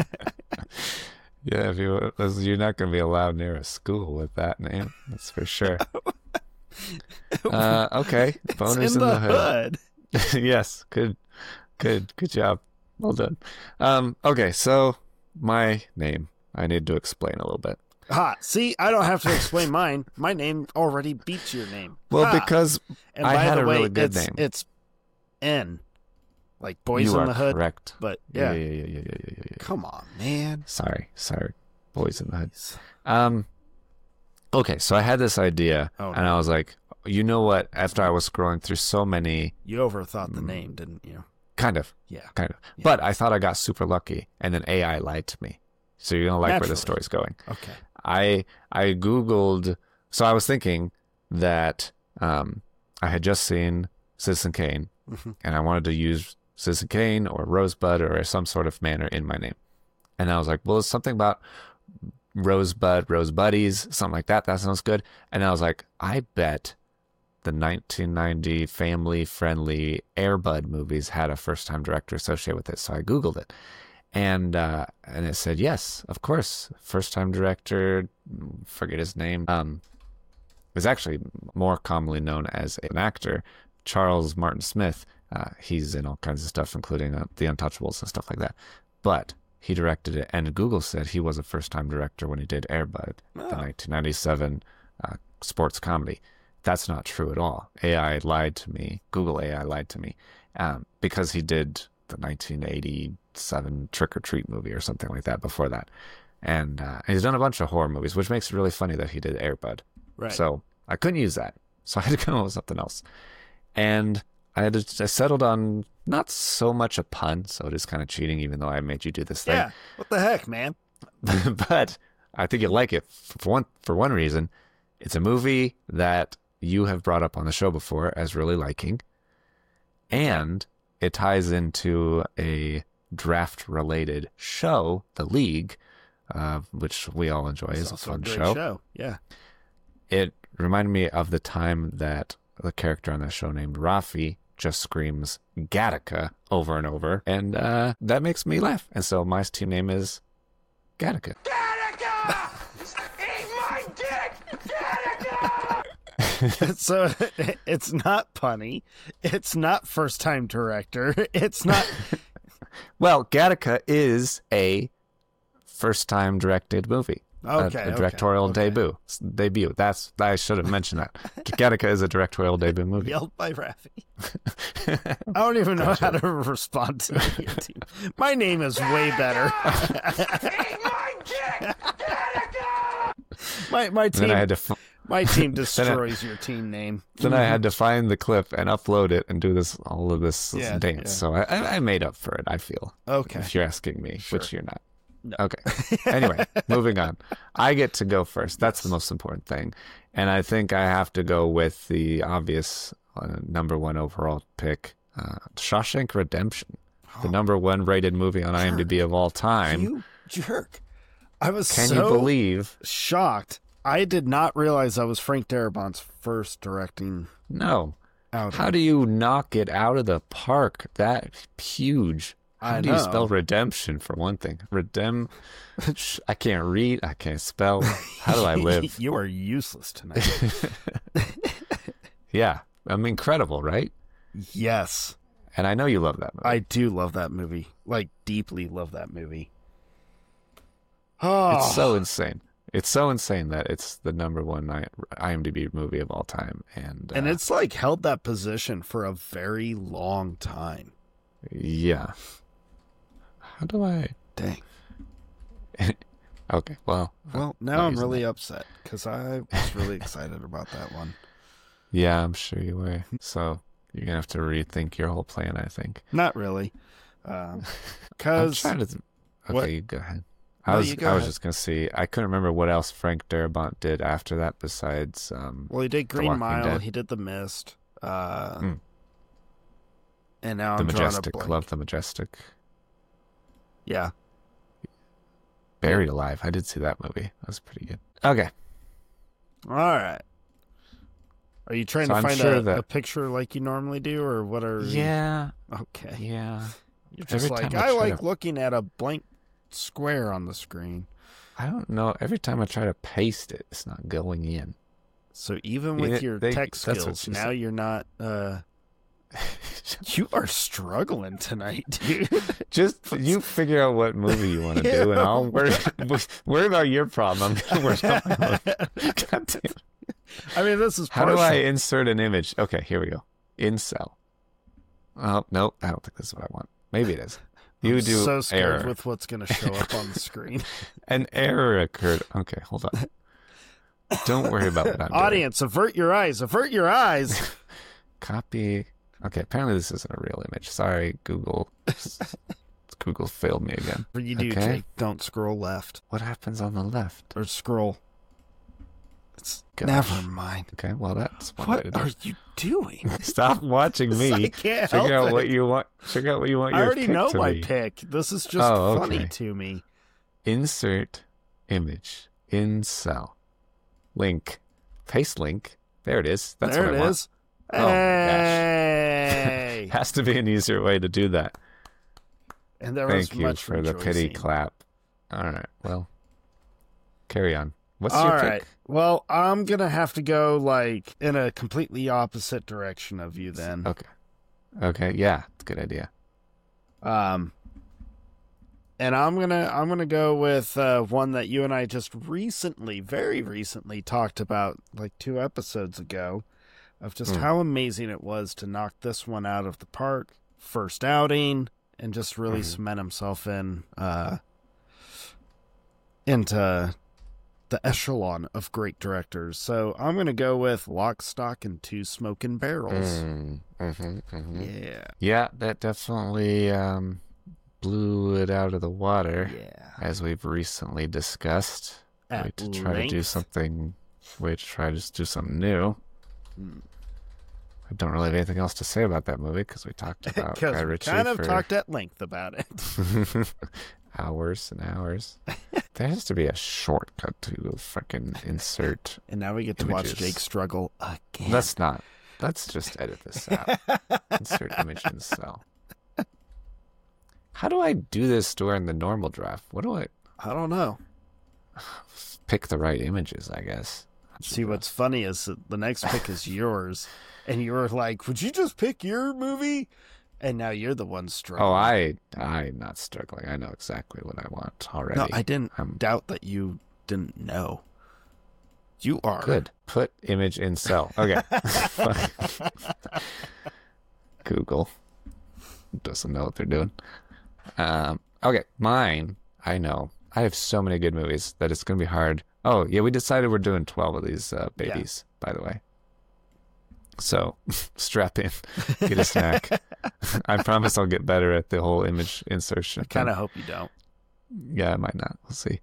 Yeah, you're not going to be allowed near a school with that name. That's for sure. Okay, Boners in the Hood. Yes, good job. Well done. Okay, so my name, I need to explain a little bit. See, I don't have to explain mine. My name already beats your name. Well, because and I had the a way, really good name. It's N, like Boys You in are the Hood. correct. But yeah. Yeah. Come on, man. Sorry, Boys in the Hood. Okay, so I had this idea, and I was like, you know what? After I was scrolling through so many, You overthought the name, didn't you? kind of. Yeah. But I thought I got super lucky, and then AI lied to me. So you're gonna like where Naturally. the story's going. Okay. I Googled. So I was thinking that I had just seen Citizen Kane, and I wanted to use Citizen Kane or Rosebud or some sort of manner in my name. And I was like, well, it's something about Rosebud, Rose Buddies, something like that. That sounds good. And I was like, I bet the 1990 family-friendly Air Bud movies had a first-time director associated with it. So I Googled it. And it said, yes, of course, first-time director, forget his name, is actually more commonly known as an actor, Charles Martin Smith. He's in all kinds of stuff, including The Untouchables and stuff like that. But he directed it, and Google said he was a first-time director when he did Air Bud, the 1997 sports comedy. That's not true at all. AI lied to me. Google AI lied to me because he did the 1987 Trick or Treat movie or something like that before that. And he's done a bunch of horror movies, which makes it really funny that he did Air Bud. Right. So I couldn't use that. So I had to come up with something else. And I settled on not so much a pun, so it is kind of cheating, even though I made you do this thing. Yeah. What the heck, man? But I think you'll like it for one reason. It's a movie that you have brought up on the show before as really liking, and it ties into a draft-related show, The League, which we all enjoy. It's a fun great show. Yeah. It reminded me of the time that the character on that show named Rafi just screams Gattaca over and over, and that makes me laugh. And so my team name is Gattaca. Gattaca! Eat my dick! Gattaca! So it's not punny. It's not first-time director. It's not. Well, Gattaca is a first-time directed movie. Okay, a directorial okay. debut. I should have mentioned that. Gattaca is a directorial debut movie. Yelled by Rafi. I don't even know how to respond to your team. My name is way better. Eat my dick! Gattaca! My team. Then I had to. My team destroys your team name. Then I had to find the clip and upload it and do all of this dance. Yeah. So I made up for it, I feel. Okay. If you're asking me, Sure. which you're not. No. Okay. Anyway, moving on. I get to go first. That's the most important thing. And I think I have to go with the obvious number one overall pick, Shawshank Redemption, the number one rated movie on IMDb of all time. You jerk. I was Can so you believe? shocked. I did not realize that was Frank Darabont's first directing No. outing. How do you knock it out of the park that huge? How I do you know. spell redemption, for one thing? I can't read. I can't spell. How do I live? You are useless tonight. Yeah. I'm incredible, right? Yes. And I know you love that movie. I do love that movie. Like, deeply love that movie. Oh, It's so insane. It's so insane that it's the number one IMDb movie of all time. And it's like held that position for a very long time. yeah. How do I? Dang. Okay, well. Well, now I'm really upset because I was really excited about that one. Yeah, I'm sure you were. So you're going to have to rethink your whole plan, I think. Not really. I'm Because trying to... Okay, what? you go ahead. No, I was you go ahead. just going to see. I couldn't remember what else Frank Darabont did after that besides... well, he did The Green Walking Mile. Dead. He did The Mist. And now The I'm drawing a Majestic. blank. Love The Majestic. Yeah. Buried Alive. I did see that movie. That was pretty good. Okay. All right. Are you trying So to I'm find sure that- a picture like you normally do, or what are you... Yeah. Okay. Yeah. You're just Every like, time I I try like to- looking at a blank square on the screen. I don't know. Every time I try to paste it, it's not going in. So even with Yeah, your they- tech that's what skills, she now said. you're not... You are struggling tonight, dude. Just you figure out what movie you want to do, and I'll worry about your problem. I'm gonna worry about my own. God damn. I mean, this is How do I partial. insert an image? Okay, here we go. Incel. Oh, no, I don't think this is what I want. Maybe it is. You I'm do so scared error. with what's going to show up on the screen. An error occurred. Okay, hold on. Don't worry about what I'm doing. Audience, avert your eyes. Avert your eyes. Copy. Okay, apparently this isn't a real image. Sorry, Google. Google failed me again. What you do, Okay. Jake, don't scroll left What happens on the left? or scroll. It's Gosh. never mind. Okay, well that's one way to What do are it. you doing? Stop watching me. I can't help Figure out it. what you want. Figure out what you want I your already pick know to my be. pick. This is just Oh, funny okay. to me. Insert image. Incel. Link. Paste link. There it is. That's there what it I want. is. Oh, my gosh. Hey. Has to be an easier way to do that. And there was Thank you much for the pity rejoicing. clap. All right. Well, carry on. What's All your right. pick? Well, I'm going to have to go like in a completely opposite direction of you then. Okay. Okay. Yeah. It's a good idea. And I'm gonna go with one that you and I just recently, very recently, talked about like 2 episodes ago, of just how amazing it was to knock this one out of the park, first outing, and just really cement himself into the echelon of great directors. So I'm gonna go with Lock, Stock, and Two Smoking Barrels. Yeah, Yeah, that definitely blew it out of the water, yeah. as we've recently discussed. At Way to try to do length. something. Way to try to do something new. I don't really have anything else to say about that movie because we talked about Guy Because we Ritchie kind of for talked at length about it. hours and hours. There has to be a shortcut to freaking insert. And now we get to watch Images. Jake struggle again. Let's not. Let's just edit this out. Insert image in cell. How do I do this during the normal draft? What do I I don't know. pick the right images? I guess. See, what's funny is that the next pick is yours, and you were like, "Would you just pick your movie?" And now you're the one struggling. Oh, I'm not struggling. I know exactly what I want already. no, I didn't I'm doubt that you didn't know. You are good. Put image in cell. Okay. Google doesn't know what they're doing. Okay, mine. I know. I have so many good movies that it's going to be hard. Oh, yeah, we decided we're doing 12 of these babies, by the way. So, strap in. Get a snack. I promise I'll get better at the whole image insertion. I kind of hope you don't. Yeah, I might not. We'll see.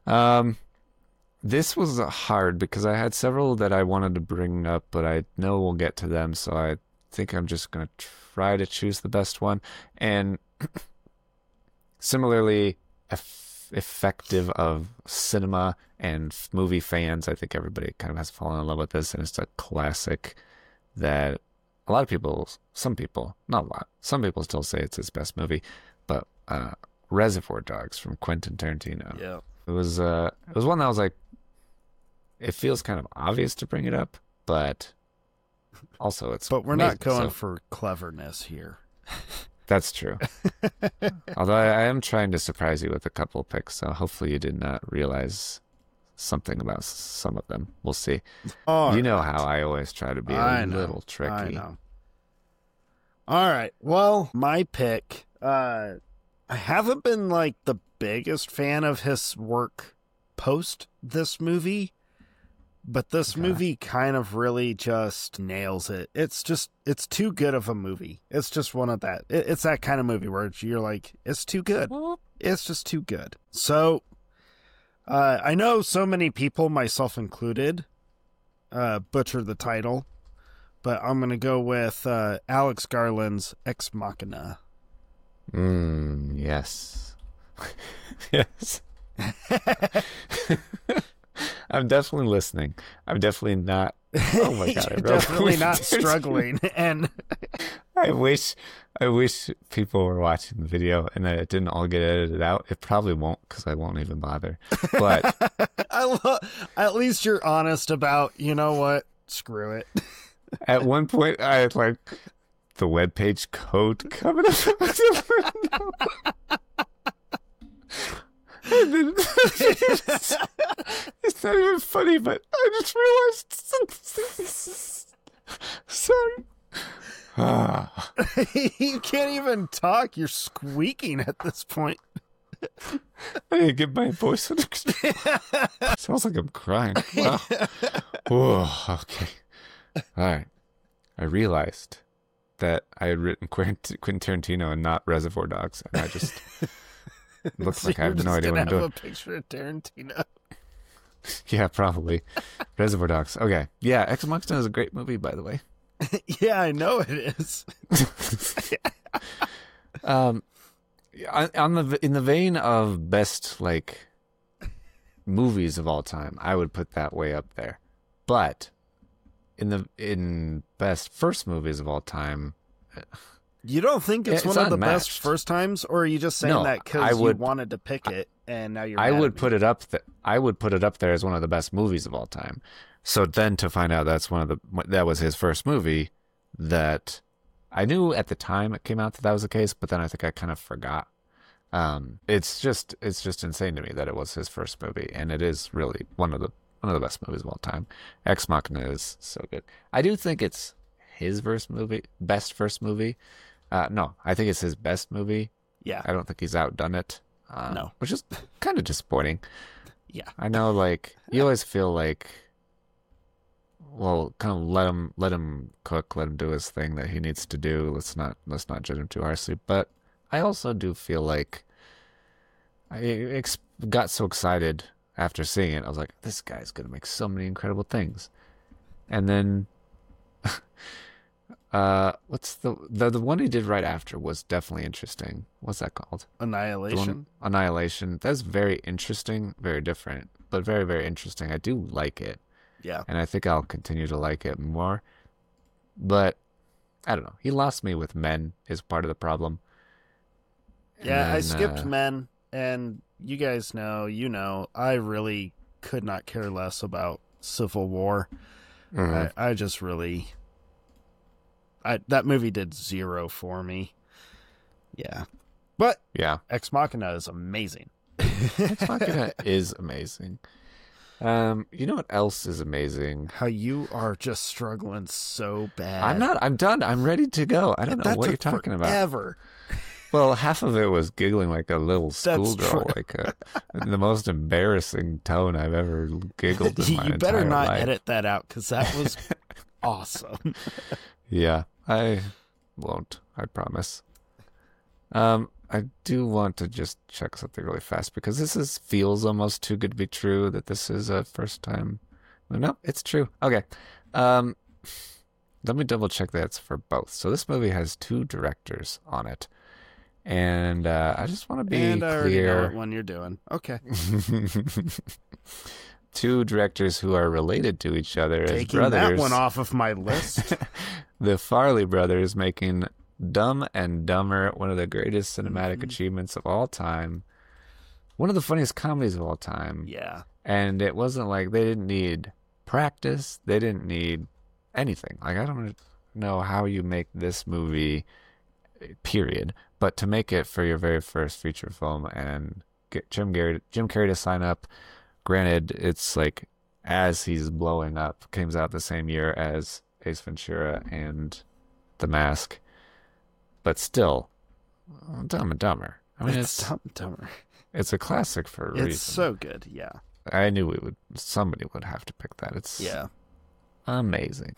This was hard because I had several that I wanted to bring up, but I know we'll get to them, so I think I'm just going to try to choose the best one. And similarly effective of cinema and movie fans, I think everybody kind of has fallen in love with this, and it's a classic that a lot of people, some people, not a lot, some people still say it's his best movie, but Reservoir Dogs from Quentin Tarantino. Yeah. It was one that was like, it feels kind of obvious to bring it up, but also it's But we're amazing, not going so- for cleverness here. That's true. Although I am trying to surprise you with a couple of picks, so hopefully you did not realize something about some of them. We'll see. You know how I always try to be a little tricky. I know. All right. Well, my pick I haven't been like the biggest fan of his work post this movie, but this movie kind of really just nails it. It's too good of a movie. It's just one of that. It's that kind of movie where you're like, it's too good. It's just too good. So, I know so many people, myself included, butcher the title, but I'm going to go with Alex Garland's Ex Machina. Yes. Yes. I'm definitely listening. I'm definitely not. Oh my God! You're definitely not struggling. And I wish people were watching the video and that it didn't all get edited out. It probably won't because I won't even bother. But at least you're honest about, you know what? Screw it. At one point, I had like the webpage code coming up. And then, it's not even funny, but I just realized. Sorry. You can't even talk. You're squeaking at this point. I need to get my voice under control. Sounds like I'm crying. Wow. Oh, okay. All right. I realized that I had written Quentin Tarantino and not Reservoir Dogs, and I just looks So like I have no idea what I'm have doing. a picture of Tarantino. Yeah, probably. Reservoir Dogs. Okay. Yeah, Ex Machina is a great movie, by the way. Yeah, I know it is. In the vein of best like movies of all time, I would put that way up there. But in best first movies of all time, You don't think it's one of the best unmatched. first times, or are you just saying No, that I because you would- wanted to pick it and now you're I mad would at me? put it up. I would put it up there as one of the best movies of all time. So then to find out that was his first movie, that I knew at the time it came out that was the case, but then I think I kind of forgot. It's just insane to me that it was his first movie, and it is really one of the best movies of all time. Ex Machina is so good. I do think it's his best first movie. No, I think it's his best movie. Yeah. I don't think he's outdone it. No. Which is kind of disappointing. Yeah. I know, like, you always feel like, well, kind of let him cook, let him do his thing that he needs to do. Let's not judge him too harshly. But I also do feel like I got so excited after seeing it. I was like, this guy's gonna make so many incredible things. And then, what's the one he did right after was definitely interesting. What's that called? Annihilation. Annihilation. That's very interesting, very different, but very, very interesting. I do like it. Yeah. And I think I'll continue to like it more. But I don't know. He lost me with Men is part of the problem. Yeah, I And, skipped Men, and you guys know, I really could not care less about Civil War. Mhm. I just really... that movie did zero for me. Yeah. But Yeah. Ex Machina is amazing. Ex Machina is amazing. You know what else is amazing? How you are just struggling so bad. I'm not. I'm done. I'm ready to go. I don't know That what you're took talking about. forever. Well, half of it was giggling like a little schoolgirl, true. like the most embarrassing tone I've ever giggled in my You better entire not life. edit that out, because that was awesome. Yeah, I won't. I promise. I do want to just check something really fast because this feels almost too good to be true that this is a first time. No, it's true. Okay. Let me double check that it's for both. So this movie has 2 directors on it. And I just want to be And I already know clear. what one you're doing. Okay. 2 directors who are related to each other as Taking brothers. that one off of my list. The Farley brothers making Dumb and Dumber, one of the greatest cinematic achievements of all time. One of the funniest comedies of all time. Yeah. And it wasn't like they didn't need practice. They didn't need anything. Like, I don't know how you make this movie, period. But to make it for your very first feature film and get Jim Carrey to sign up, granted, it's like as he's blowing up, comes out the same year as Ace Ventura and The Mask. But still, Dumb and Dumber. I mean, it's Dumb and Dumber. it's a classic for a reason. It's so good. Yeah. I knew somebody would have to pick that. It's amazing.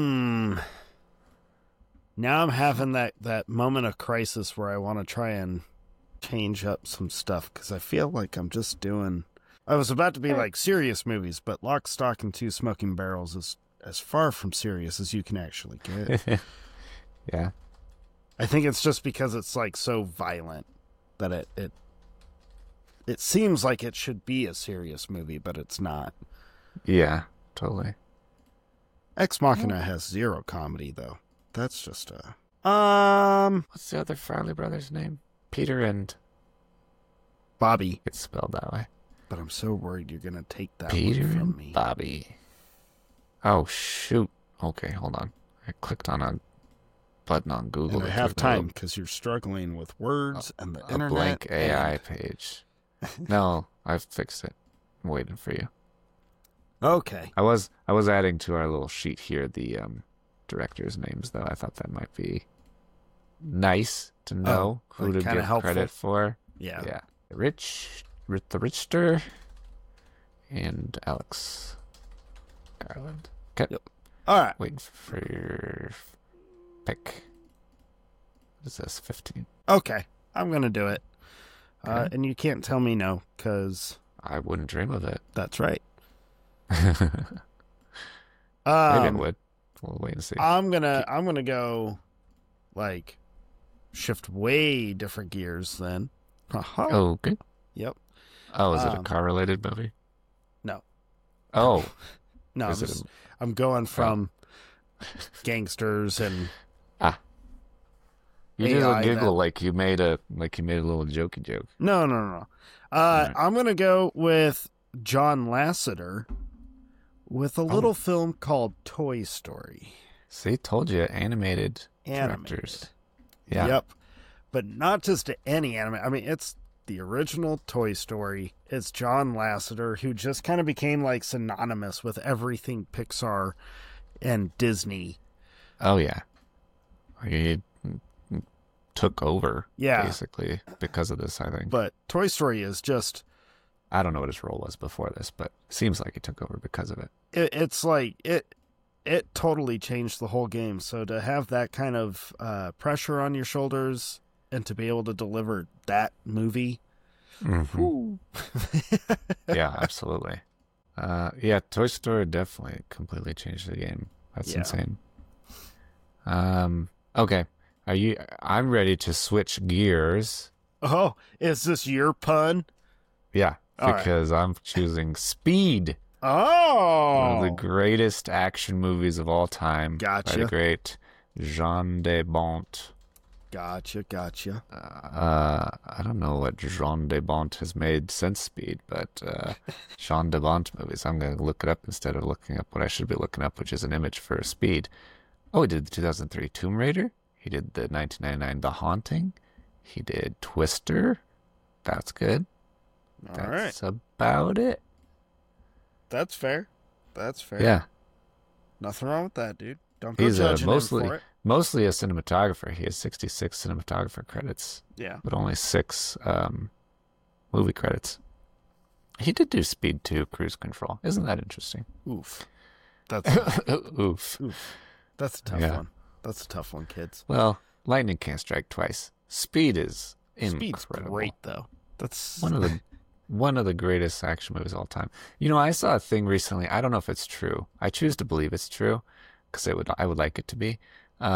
Now I'm having that moment of crisis where I want to try and change up some stuff because I feel like I'm just doing. I was about to be like serious movies, but Lock, Stock, and Two Smoking Barrels is as far from serious as you can actually get. Yeah. I think it's just because it's like so violent that it seems like it should be a serious movie, but it's not. Yeah, totally. Ex Machina has zero comedy though. That's just a What's the other Farley brothers' name? Peter and Bobby. it's spelled that way. But I'm so worried you're gonna take that Peter one from and me. Bobby. Oh shoot. Okay, hold on. I clicked on a button on Google. And I that have took time because you're struggling with words and the a internet. blank AI and- page. No, I've fixed it. I'm waiting for you. Okay. I was adding to our little sheet here the directors' names, though. I thought that might be nice to know who like to kinda give helpful. credit for. Yeah. Yeah. The Richter and Alex Garland. Okay. Yep. All right. Waiting for your pick. What is this? 15. Okay. I'm gonna do it. Okay. And you can't tell me no because I wouldn't dream of it. that's right. Maybe I would. We'll wait and see. I'm gonna go like shift way different gears then. Haha. Okay. Yep. Oh, is it a Um, car-related movie? No. Oh, No, is it a- I'm going from gangsters and you did a AI giggle that- like you made a little jokey joke. no. Right. I'm gonna go with John Lasseter with a little film called Toy Story. See, told you, animated Animated. directors. Yeah. Yep. But not just any anime. I mean, it's the original Toy Story. It's John Lasseter, who just kind of became like synonymous with everything Pixar and Disney. Oh yeah. He took over. Yeah. Basically because of this, I think. But Toy Story is just, I don't know what his role was before this, but seems like he took over because of it. it's like, it totally changed the whole game. So to have that kind of pressure on your shoulders and to be able to deliver that movie. Whew. Yeah, absolutely. Yeah, Toy Story definitely completely changed the game. That's Yeah. insane. Okay. I'm ready to switch gears. Oh, is this your pun? Yeah, All right. because I'm choosing Speed. Oh, One of the greatest action movies of all time. By Gotcha. the great Jean de Bont. Gotcha. I don't know what Jean de Bont has made since Speed, but Jean de Bont movies. I'm going to look it up instead of looking up what I should be looking up, which is an image for Speed. Oh, he did the 2003 Tomb Raider. He did the 1999 The Haunting. He did Twister. That's good. All right. That's about it. That's fair. Yeah. Nothing wrong with that, dude. Don't go He's judging him for it. mostly a cinematographer. He has 66 cinematographer credits, Yeah. but only 6 movie credits. He did do Speed 2 Cruise Control. Isn't that interesting? Oof. That's Oof. that's a tough Yeah. one. That's a tough one, kids. Well, lightning can't strike twice. Speed is Speed's incredible. great though. That's One of the greatest action movies of all time. You know, I saw a thing recently. I don't know if it's true. I choose to believe it's true because I would like it to be.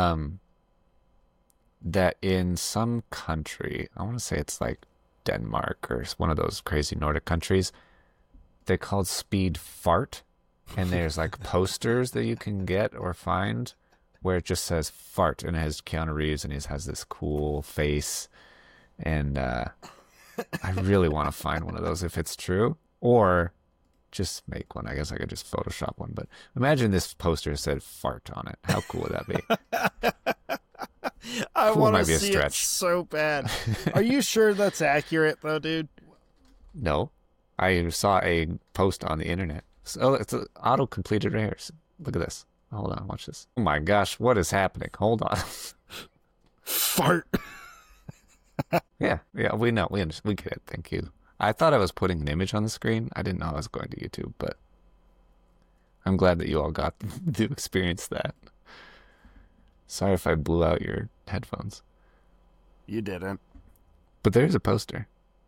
That in some country, I want to say it's like Denmark or one of those crazy Nordic countries, they called Speed Fart, and there's like posters that you can get or find where it just says fart, and it has Keanu Reeves, and he has this cool face, and I really want to find one of those if it's true, or just make one. I guess I could just Photoshop one, but imagine this poster said fart on it. How cool would that be? I Cool want might to be a see it stretch. so bad. Are you sure that's accurate though, dude? No, I saw a post on the internet. Oh, it's auto completed right here. Look at this. Hold on, watch this. Oh my gosh, what is happening? Hold on. Fart. Yeah, we know, we understand, we get it. Thank you. I thought I was putting an image on the screen. I didn't know I was going to YouTube, but I'm glad that you all got to experience that. Sorry if I blew out your headphones, You didn't. but there's a poster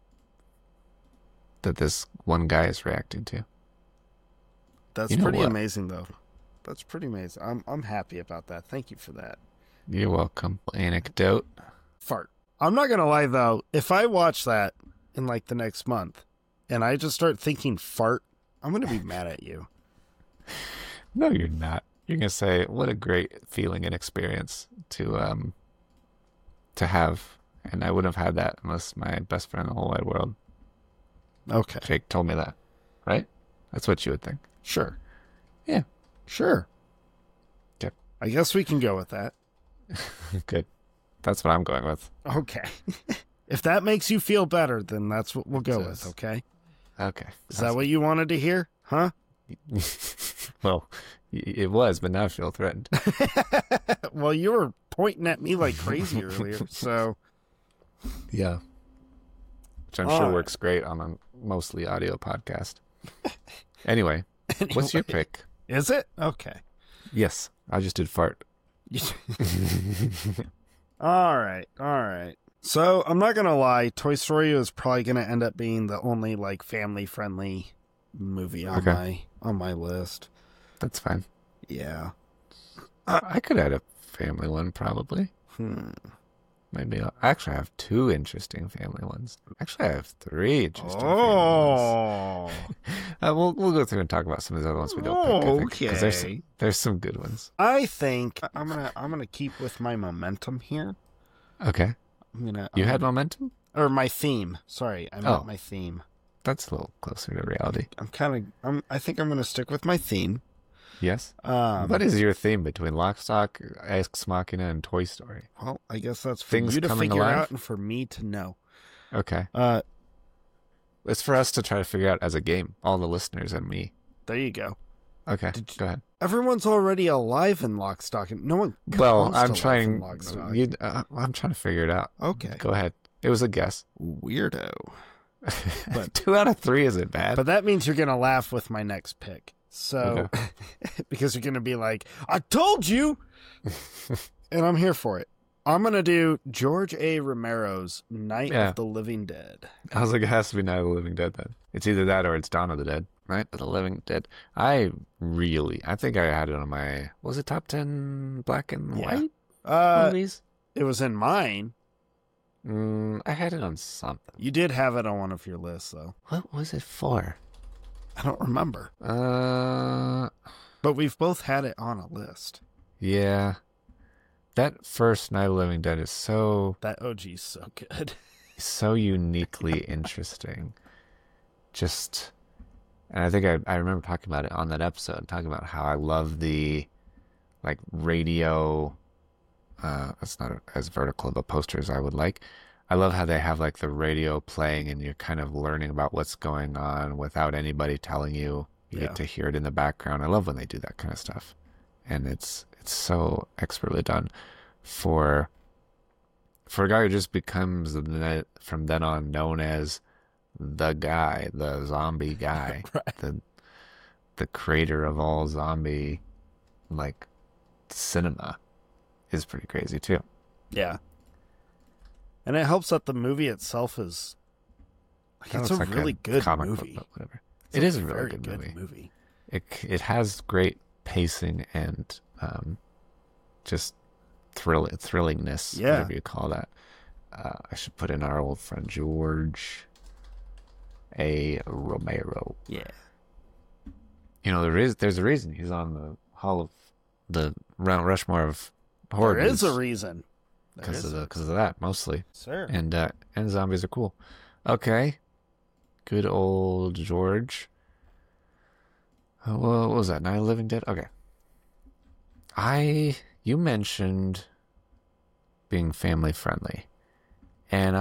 that this one guy is reacting to. That's You know pretty what? amazing, though. That's pretty amazing. I'm happy about that. Thank you for that. You're welcome. Anecdote. Fart. I'm not gonna lie though. If I watch that in like the next month, and I just start thinking fart, I'm gonna be mad at you. No, you're not. You're gonna say, "What a great feeling and experience to have," and I wouldn't have had that unless my best friend in the whole wide world, Okay. Jake, told me that. Right? That's what you would think. Sure. Yeah. Sure. Yep. I guess we can go with that. Good. That's what I'm going with. Okay. If that makes you feel better, then that's what we'll go It with, does. okay? Okay. Is that what you wanted to hear? Huh? Well, it was, but now I feel threatened. Well, you were pointing at me like crazy earlier, so Yeah. Which I'm sure works great on a mostly audio podcast. Anyway, what's your Anyway. pick? Is it? Okay. Yes, I just did fart. All right. So I'm not gonna lie, Toy Story is probably gonna end up being the only like family friendly movie on my list. That's fine. Yeah. I could add a family one, probably. Maybe I actually have two interesting family ones. Actually, I have three interesting family ones. Oh. We'll go through and talk about some of the other ones we don't pick. I think, 'cause Okay. there's some good ones. I think I'm gonna keep with my momentum here. Okay, you had momentum. or my theme. Sorry, I meant Oh. my theme. That's a little closer to reality. I think I'm gonna stick with my theme. Yes. Um, What is your theme between Lock, Stock, Ex Machina, and Toy Story? Well, I guess that's for Things you to coming figure alive? out and for me to know. Okay, Uh, it's for us to try to figure out as a game, all the listeners and me. there you go. Okay, Did you- go ahead. Everyone's already alive in Lock, Stock, and no one. Well, comes I'm to life in trying. Lock, Stock. I'm trying to figure it out. Okay. Go ahead. It was a guess. Weirdo. But 2 out of 3 isn't bad. But that means you're gonna laugh with my next pick. So, because you're gonna be like, "I told you," and I'm here for it. I'm gonna do George A. Romero's Night Yeah. of the Living Dead. I was like, it has to be Night of the Living Dead then. It's either that or it's Dawn of the Dead. Night of the Living Dead. I think I had it on my, was it top 10 black and Yeah. white movies? It was in mine. I had it on something. You did have it on one of your lists, though. What was it for? I don't remember, Uh, but we've both had it on a list. yeah. That first Night of the Living Dead is so That OG's so good. uniquely interesting. Just, and I think I remember talking about it on that episode, talking about how I love the like radio. That's not as vertical of a poster as I would like. I love how they have like the radio playing and you're kind of learning about what's going on without anybody telling you. You Yeah. get to hear it in the background. I love when they do that kind of stuff, and it's so expertly done for a guy who just becomes from then on known as the guy, the zombie guy, Right. the creator of all zombie like cinema is pretty crazy too. Yeah. And it helps that the movie itself is like, That it's a looks like really good comic movie. book, but whatever. It's It is a very really good movie. It has great pacing and just thrillingness, Yeah. whatever you call that. I should put in our old friend George A. Romero. Yeah. You know, there's a reason he's on the Mount Rushmore of horror. There is a reason. because of that mostly, Sure. and zombies are cool. Okay, good old George. What was that? Night of the Living Dead. Okay. You mentioned being family friendly, and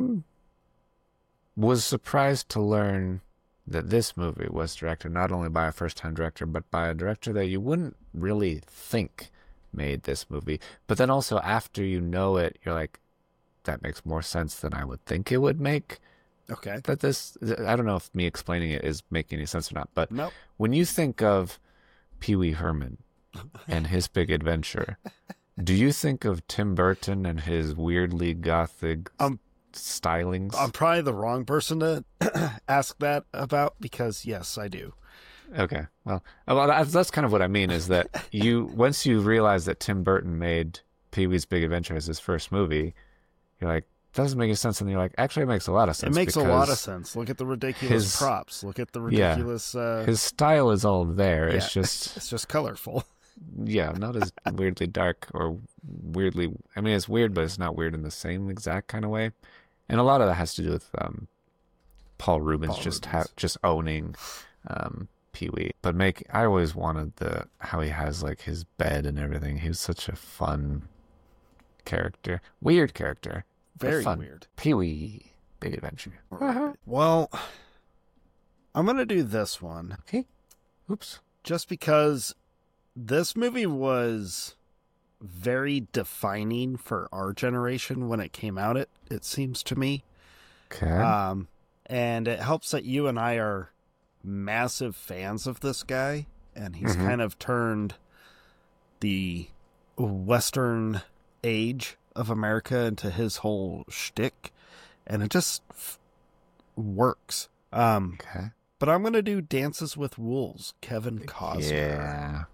was surprised to learn that this movie was directed not only by a first-time director, but by a director that you wouldn't really think made this movie. But then also after you know it, you're like, that makes more sense than I would think it would make. Okay. That this, I don't know if me explaining it is making any sense or not, but Nope. when you think of Pee Wee Herman and his big adventure, do you think of Tim Burton and his weirdly gothic stylings? I'm probably the wrong person to ask that about because, yes, I do. Okay. Well, that's kind of what I mean is that once you realize that Tim Burton made Pee Wee's Big Adventure as his first movie, you're like, doesn't make any sense. And you're like, actually, it makes a lot of sense. It makes a lot of sense. Look at the ridiculous props. Look at the ridiculous... his style is all there. Yeah, it's just colorful. Yeah, not as weirdly dark or weirdly... I mean, it's weird, but it's not weird in the same exact kind of way. And a lot of that has to do with Paul Rubens just owning Pee Wee. But I always wanted how he has like his bed and everything. He was such a fun character. Weird character. Very weird. Pee Wee Big Adventure. Well, I'm going to do this one. Okay. Oops. Just because this movie was very defining for our generation when it came out, it seems to me. Okay. And it helps that you and I are massive fans of this guy, and he's kind of turned the Western age of America into his whole shtick, and it just works. Okay. But I'm going to do Dances with Wolves, Kevin Costner.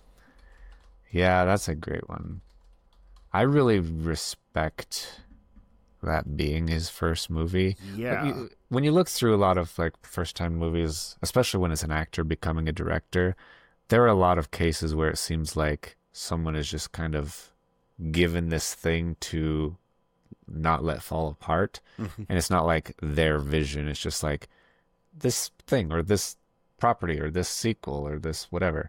Yeah, that's a great one. I really respect that being his first movie. Yeah. When you look through a lot of like first-time movies, especially when it's an actor becoming a director, there are a lot of cases where it seems like someone is just kind of given this thing to not let fall apart. And it's not like their vision. It's just like this thing or this property or this sequel or this whatever.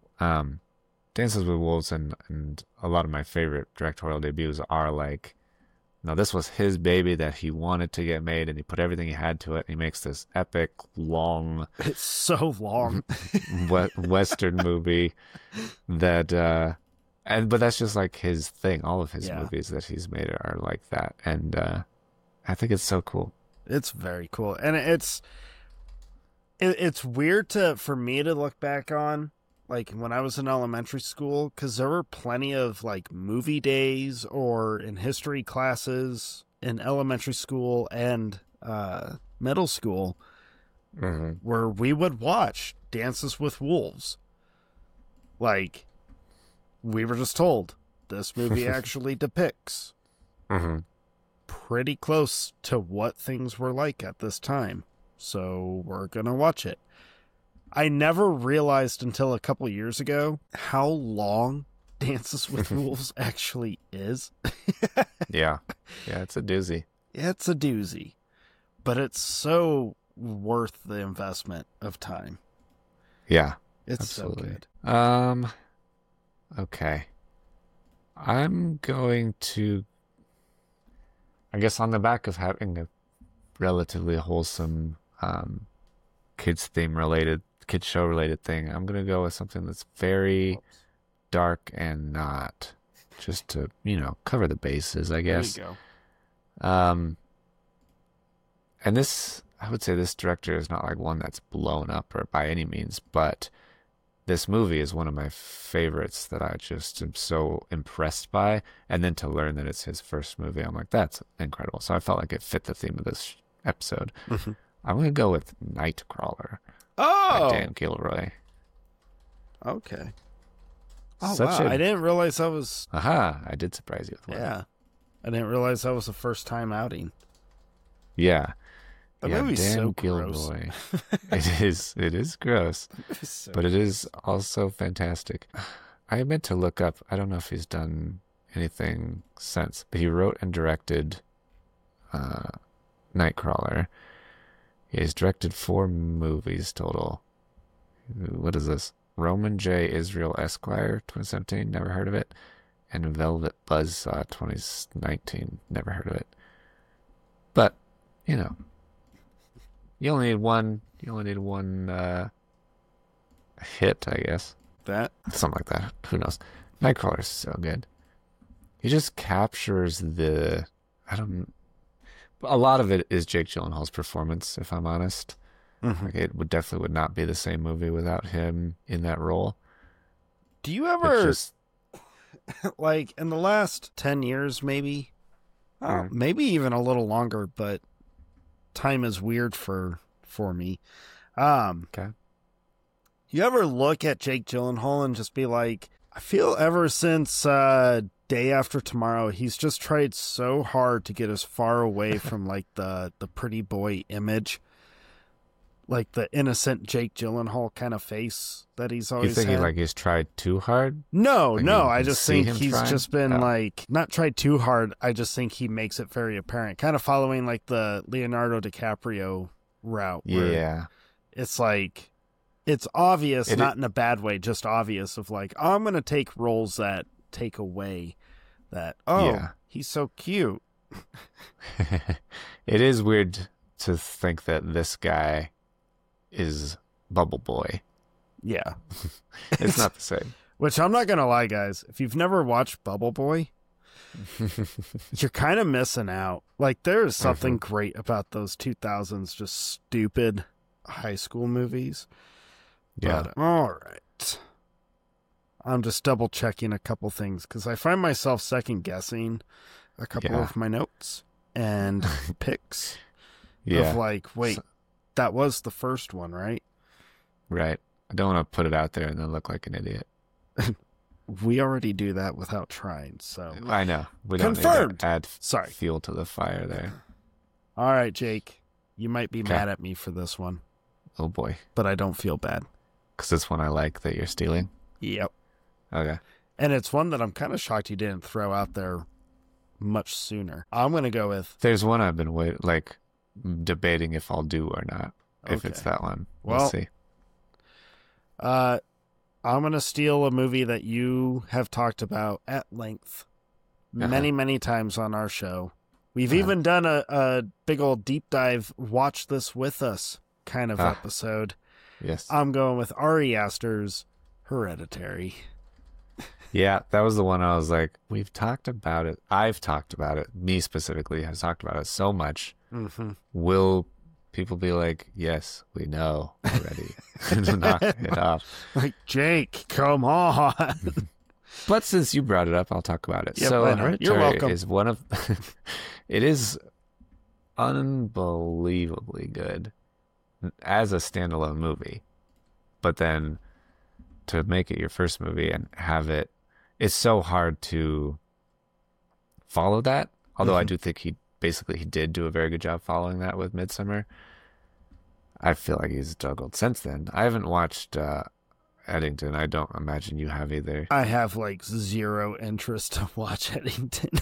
Dances with Wolves and a lot of my favorite directorial debuts are like, no, this was his baby that he wanted to get made, and he put everything he had to it. And he makes this epic, long... It's so long. Western movie that... but that's just like his thing. All of his movies that he's made are like that. And I think it's so cool. It's very cool. And it's weird for me to look back on, like when I was in elementary school, because there were plenty of like movie days or in history classes in elementary school and middle school where we would watch Dances with Wolves. Like, we were just told this movie actually depicts pretty close to what things were like at this time. So we're going to watch it. I never realized until a couple years ago how long Dances with Wolves actually is. Yeah, it's a doozy. It's a doozy. But it's so worth the investment of time. Yeah. It's absolutely. So good. Okay. I'm going to, I guess on the back of having a relatively wholesome kids show related thing, I'm going to go with something that's very dark and not, just to, cover the bases, I guess. There you go. And this, I would say this director is not like one that's blown up or by any means, but this movie is one of my favorites that I just am so impressed by. And then to learn that it's his first movie, I'm like, that's incredible. So I felt like it fit the theme of this episode. I'm going to go with Nightcrawler by Dan Gilroy. Okay. Oh, Such wow. I didn't realize that was... Aha, I did surprise you with one. Yeah. I didn't realize that was a first time outing. Yeah. That movie's Dan so Gilroy. gross. It is gross, but it is also fantastic. I meant to look up, I don't know if he's done anything since, but he wrote and directed Nightcrawler. He's directed 4 movies total. What is this? Roman J. Israel Esquire, 2017, never heard of it. And Velvet Buzzsaw, 2019, never heard of it. But, you only need one hit, I guess. Something like that. Who knows? Nightcrawler is so good. He just captures I don't. A lot of it is Jake Gyllenhaal's performance, if I'm honest. Mhm. Like it would not be the same movie without him in that role. Do you It's ever just like in the last 10 years, maybe, Mm. maybe even a little longer, but time is weird for me. okay. You ever look at Jake Gyllenhaal and just be like, I feel ever since Day After Tomorrow, he's just tried so hard to get as far away from like the pretty boy image, like the innocent Jake Gyllenhaal kind of face that he's You always think had. he's tried too hard? No, Like, no, you I can just see think him he's trying? just been Oh. like not tried too hard. I just think he makes it very apparent, kind of following like the Leonardo DiCaprio route. Where Yeah. it's like it's obvious, It not in a bad way, just obvious of like, oh, I'm gonna take roles that take away that. Oh, Yeah. he's so cute. It is weird to think that this guy is Bubble Boy. Yeah, It's not the same. which I'm not gonna lie, guys. If you've never watched Bubble Boy, you're kind of missing out. Like there is something great about those 2000s just stupid high school movies. Yeah. But, all right. I'm just double checking a couple things because I find myself second guessing a couple Yeah. of my notes and picks Yeah. of like, wait, So- that was the first one, right? Right. I don't want to put it out there and then look like an idiot. We already do that without trying. So, I know. We don't need Confirmed. to add sorry. fuel to the fire there. All right, Jake. You might be Okay. mad at me for this one, Oh boy. but I don't feel bad. Because it's one I like that you're stealing. Yep. Okay. And it's one that I'm kind of shocked you didn't throw out there much sooner. I'm going to go with There's one I've been debating if I'll do or not. If it's Okay. that one. We'll Well, see. I'm going to steal a movie that you have talked about at length many, many times on our show. We've even done a big old deep dive, watch this with us kind of episode. Yes. I'm going with Ari Aster's Hereditary. Yeah, that was the one I was like, we've talked about it. I've talked about it. Me specifically has talked about it so much. Mm-hmm. Will people be like, yes, we know already. Knock it off. Like, Jake, come on. But since you brought it up, I'll talk about it. Yep, So I know. You're Hereditary welcome. is one of it is unbelievably good as a standalone movie. But then to make it your first movie and have it's so hard to follow that. Although I do think he did do a very good job following that with Midsummer. I feel like he's struggled since then. I haven't watched Eddington. I don't imagine you have either. I have like zero interest to watch Eddington.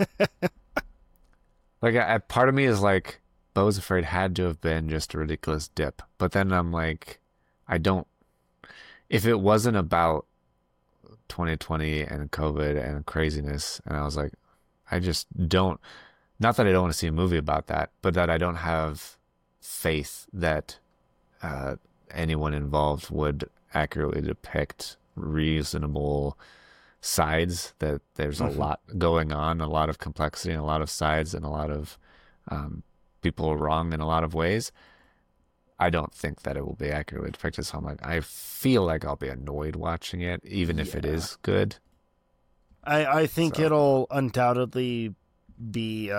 Like, part of me is like, Beau is Afraid had to have been just a ridiculous dip. But then I'm like, if it wasn't about 2020 and COVID and craziness, and I was like, I just don't, not that I don't want to see a movie about that, but that I don't have faith that anyone involved would accurately depict reasonable sides, that there's a lot going on, a lot of complexity and a lot of sides and a lot of people are wrong in a lot of ways. I don't think that it will be accurately depicted. So I'm like, I feel like I'll be annoyed watching it, even if it is good. I think So- it'll undoubtedly be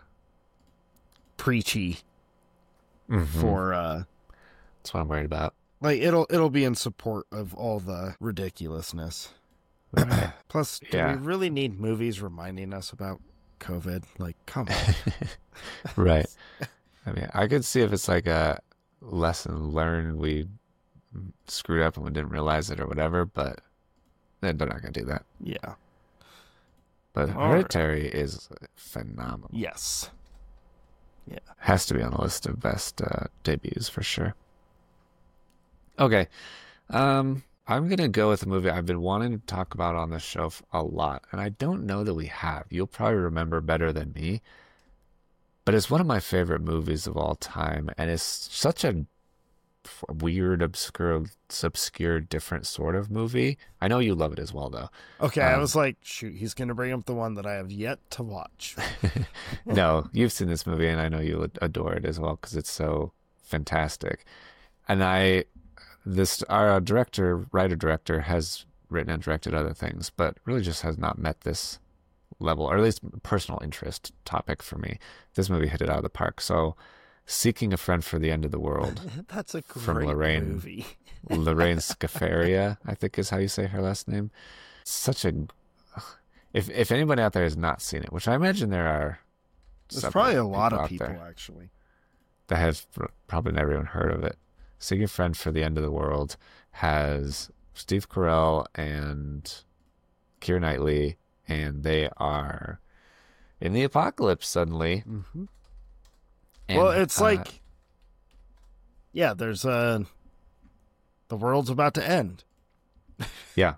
preachy for That's what I'm worried about. like it'll be in support of all the ridiculousness. Right. Plus, do Yeah. we really need movies reminding us about COVID? Like, come on. Right. I mean, I could see if it's like a lesson learned, we screwed up and we didn't realize it or whatever, but they're not going to do that. Yeah. But All right. Hereditary is phenomenal. Yes. Has to be on the list of best debuts for sure. Okay. I'm going to go with a movie I've been wanting to talk about on this show a lot, and I don't know that we have. You'll probably remember better than me, but it's one of my favorite movies of all time, and it's such a weird, obscure, different sort of movie. I know you love it as well, though. Okay, I was like, shoot, he's going to bring up the one that I have yet to watch. No, you've seen this movie, and I know you adore it as well because it's so fantastic. And our writer-director has written and directed other things, but really just has not met this level, or at least personal interest topic for me. This movie hit it out of the park. So, Seeking a Friend for the End of the World. That's a great from Lorraine movie. Lorraine Scafaria, I think is how you say her last name. Such a if anybody out there has not seen it, which I imagine there are, There's probably a lot of out people there actually that have probably never even heard of it. Seeking a Friend for the End of the World has Steve Carell and Keira Knightley, and they are in the apocalypse suddenly. Mm-hmm. And, well, it's like, yeah, there's the world's about to end. Yeah.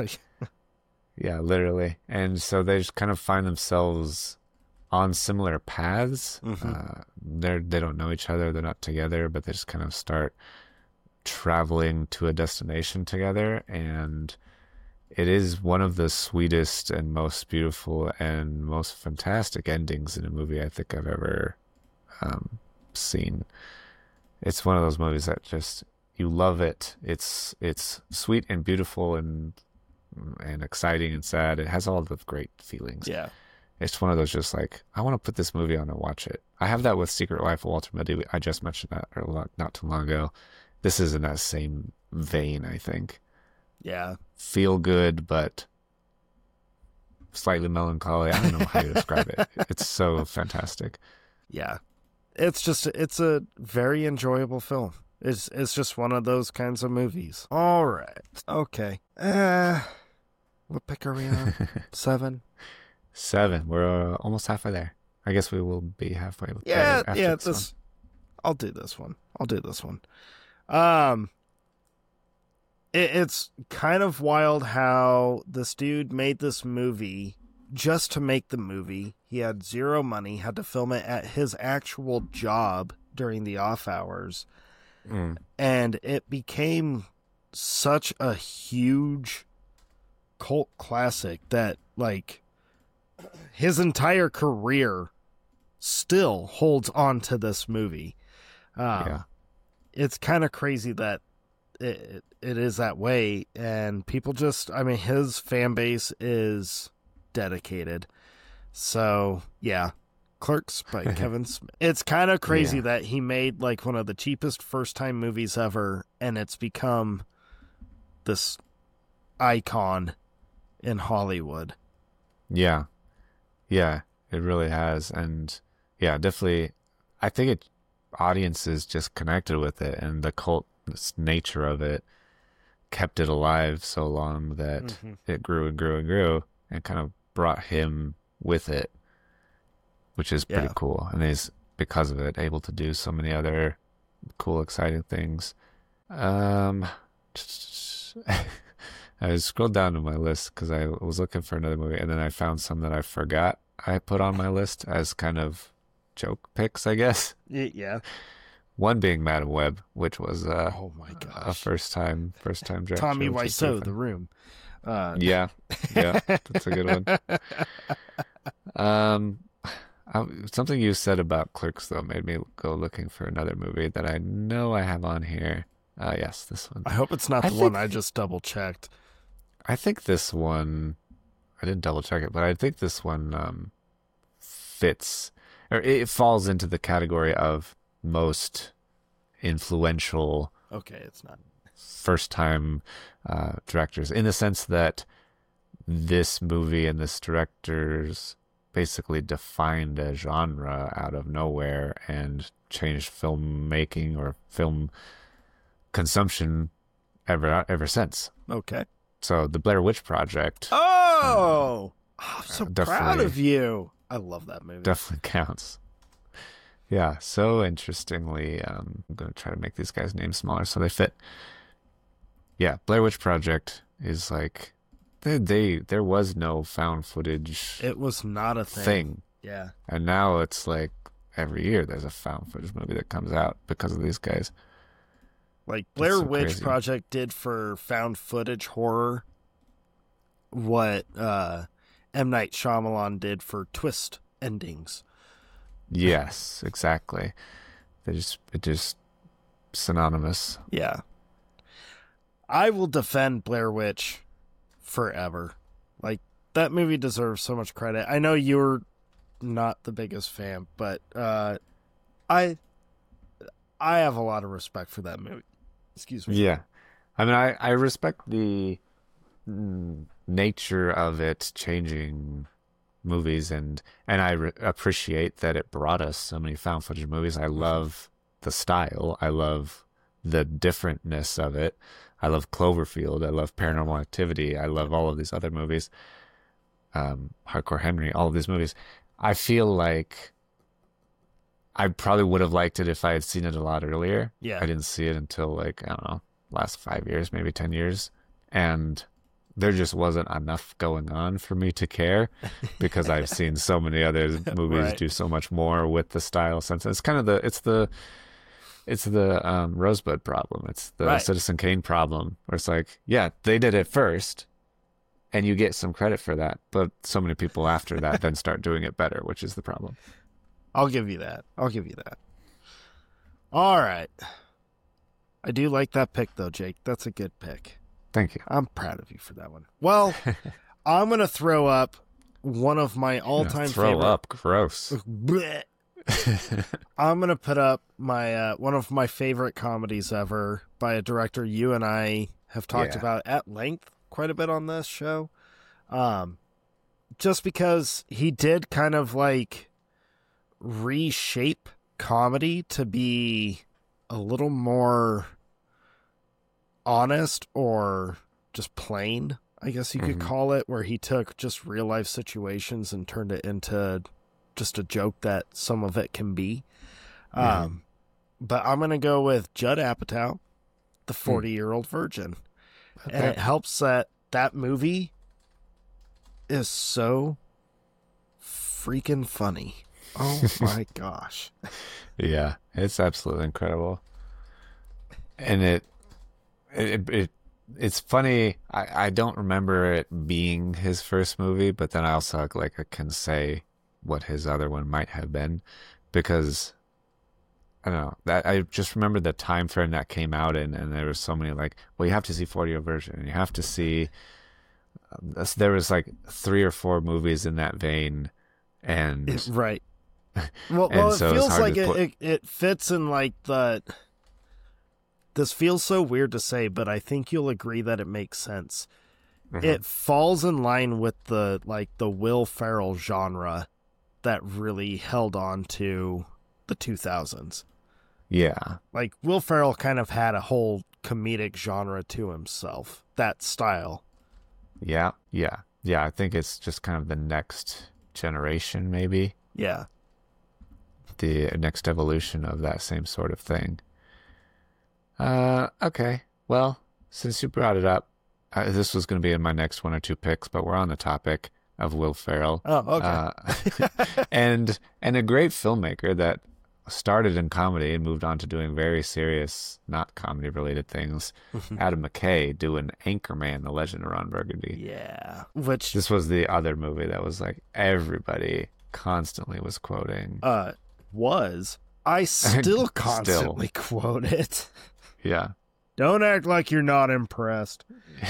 Yeah, literally. And so they just kind of find themselves on similar paths. Mm-hmm. They don't know each other. They're not together, but they just kind of start traveling to a destination together. And it is one of the sweetest and most beautiful and most fantastic endings in a movie I think I've ever seen. It's one of those movies that just, you love it. It's sweet and beautiful and exciting and sad. It has all the great feelings. Yeah. It's one of those just like, I want to put this movie on and watch it. I have that with Secret Life of Walter Mitty. I just mentioned that not too long ago. This is in that same vein, I think. Yeah. Feel good, but slightly melancholy. I don't know how to describe it. It's so fantastic. Yeah. It's a very enjoyable film. It's just one of those kinds of movies. All right. Okay. What pick are we on? 7? 7. We're almost halfway there. I guess we will be halfway. Yeah, after yeah. this I'll do this one. It's kind of wild how this dude made this movie just to make the movie. He had zero money, had to film it at his actual job during the off hours. And it became such a huge cult classic that, like, his entire career still holds on to this movie. Yeah. It's kind of crazy that it is that way, and people just, I mean, his fan base is dedicated. So, yeah. Clerks by Kevin Smith. It's kind of crazy that he made like one of the cheapest first-time movies ever, and it's become this icon in Hollywood. Yeah. Yeah, it really has. And yeah, definitely, I think audiences just connected with it, and the cult nature of it kept it alive so long that it grew and grew and grew and kind of brought him with it, which is pretty cool. And he's, because of it, able to do so many other cool, exciting things. I scrolled down to my list because I was looking for another movie, and then I found some that I forgot I put on my list as kind of joke picks, I guess. Yeah. One being Madam Web, which was Oh my gosh. a first time director. Tommy which is Wiseau, pretty The Room. yeah, that's a good one. Something you said about Clerks, though, made me go looking for another movie that I know I have on here. Yes, this one. I hope it's not the one I just double checked. I think this one, I didn't double check it, but I think this one fits, or it falls into the category of most influential. Okay, it's not. First time directors, in the sense that this movie and this director's basically defined a genre out of nowhere and changed filmmaking or film consumption ever since. Okay. So the Blair Witch Project. Oh, I'm so proud definitely- of you. I love that movie. Definitely counts. Yeah, so interestingly, I'm going to try to make these guys' names smaller so they fit. Yeah, Blair Witch Project is like, there was no found footage It was not a thing. Yeah. And now it's like every year there's a found footage movie that comes out because of these guys. Like Blair so Witch crazy. Project did for found footage horror what M. Night Shyamalan did for twist endings. Yes, exactly. It just synonymous. Yeah. I will defend Blair Witch forever. Like, that movie deserves so much credit. I know you're not the biggest fan, but I have a lot of respect for that movie. Excuse me. Yeah. I mean, I respect the nature of it changing movies, and I appreciate that it brought us so many found footage movies. I love the style. I love the differentness of it. I love Cloverfield. I love Paranormal Activity. I love all of these other movies. Hardcore Henry, all of these movies. I feel like I probably would have liked it if I had seen it a lot earlier. Yeah. I didn't see it until, like, I don't know, last 5 years, maybe 10 years. And there just wasn't enough going on for me to care because I've seen so many other movies Right. do so much more with the style sense. It's kind of the Rosebud problem. It's the Right. Citizen Kane problem, where it's like, yeah, they did it first, and you get some credit for that, but so many people after that then start doing it better, which is the problem. I'll give you that. All right. I do like that pick, though, Jake. That's a good pick. Thank you. I'm proud of you for that one. Well, I'm going to throw up one of my all-time Throw favorite... up, gross. Blech. I'm going to put up my one of my favorite comedies ever by a director you and I have talked Yeah. about at length quite a bit on this show. Just because he did kind of like reshape comedy to be a little more honest or just plain, I guess you could call it, where he took just real life situations and turned it into just a joke that some of it can be. But I'm going to go with Judd Apatow, The 40-Year-Old Virgin. And it helps that movie is so freaking funny. Oh my gosh. Yeah, it's absolutely incredible. And it's funny. I don't remember it being his first movie, but then I also I can say what his other one might have been, because I don't know, that I just remember the time frame that came out in, and there was so many like, well, you have to see 40-Year-Old Virgin, and you have to see. There was like 3 or 4 movies in that vein, and Right. Well, And it so it's feels hard like to put- it fits in like the. This feels so weird to say, but I think you'll agree that it makes sense. It falls in line with the Will Ferrell genre that really held on to the 2000s. yeah, Like Will Ferrell kind of had a whole comedic genre to himself. That style. yeah. I think it's just kind of the next generation, maybe Yeah. the next evolution of that same sort of thing. Okay. Well, since you brought it up, this was going to be in my next 1 or 2 picks, but we're on the topic of Will Ferrell. Oh, okay. And a great filmmaker that started in comedy and moved on to doing very serious, not comedy related things. Adam McKay doing Anchorman: The Legend of Ron Burgundy. Yeah. Which This was the other movie that was like everybody constantly was quoting. was I still constantly quote it. Yeah. Don't act like you're not impressed.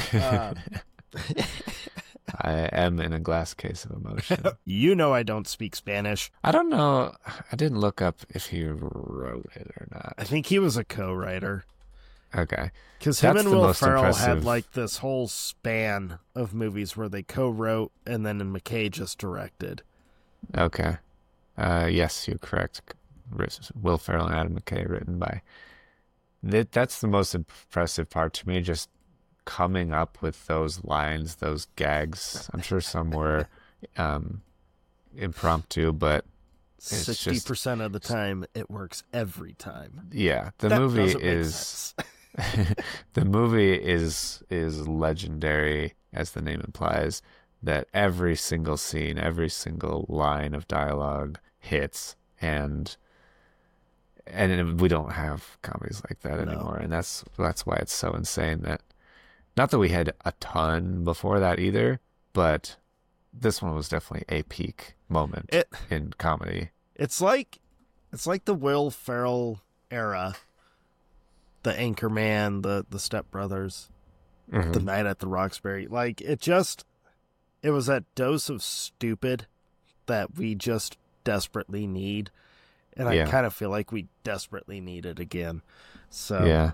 I am in a glass case of emotion. You know I don't speak Spanish. I don't know. I didn't look up if he wrote it or not. I think he was a co-writer. Okay. Because him That's and the Will most Ferrell had impressive. like this whole span of movies where they co-wrote and then McKay just directed. Okay. Yes, you're correct. Will Ferrell and Adam McKay, written by. That's the most impressive part to me, just coming up with those lines, those gags. I'm sure some were impromptu, but it's 60% of the time, it works every time. yeah, the That movie doesn't make is sense. the movie is legendary, as the name implies, that every single scene, every single line of dialogue hits, and And we don't have comedies like that No. anymore, and that's why it's so insane that, not that we had a ton before that either, but this one was definitely a peak moment in comedy. It's like the Will Ferrell era, the Anchorman, the Step Brothers, the Night at the Roxbury. Like, it was that dose of stupid that we just desperately need. And I kind of feel like we desperately need it again. So, yeah.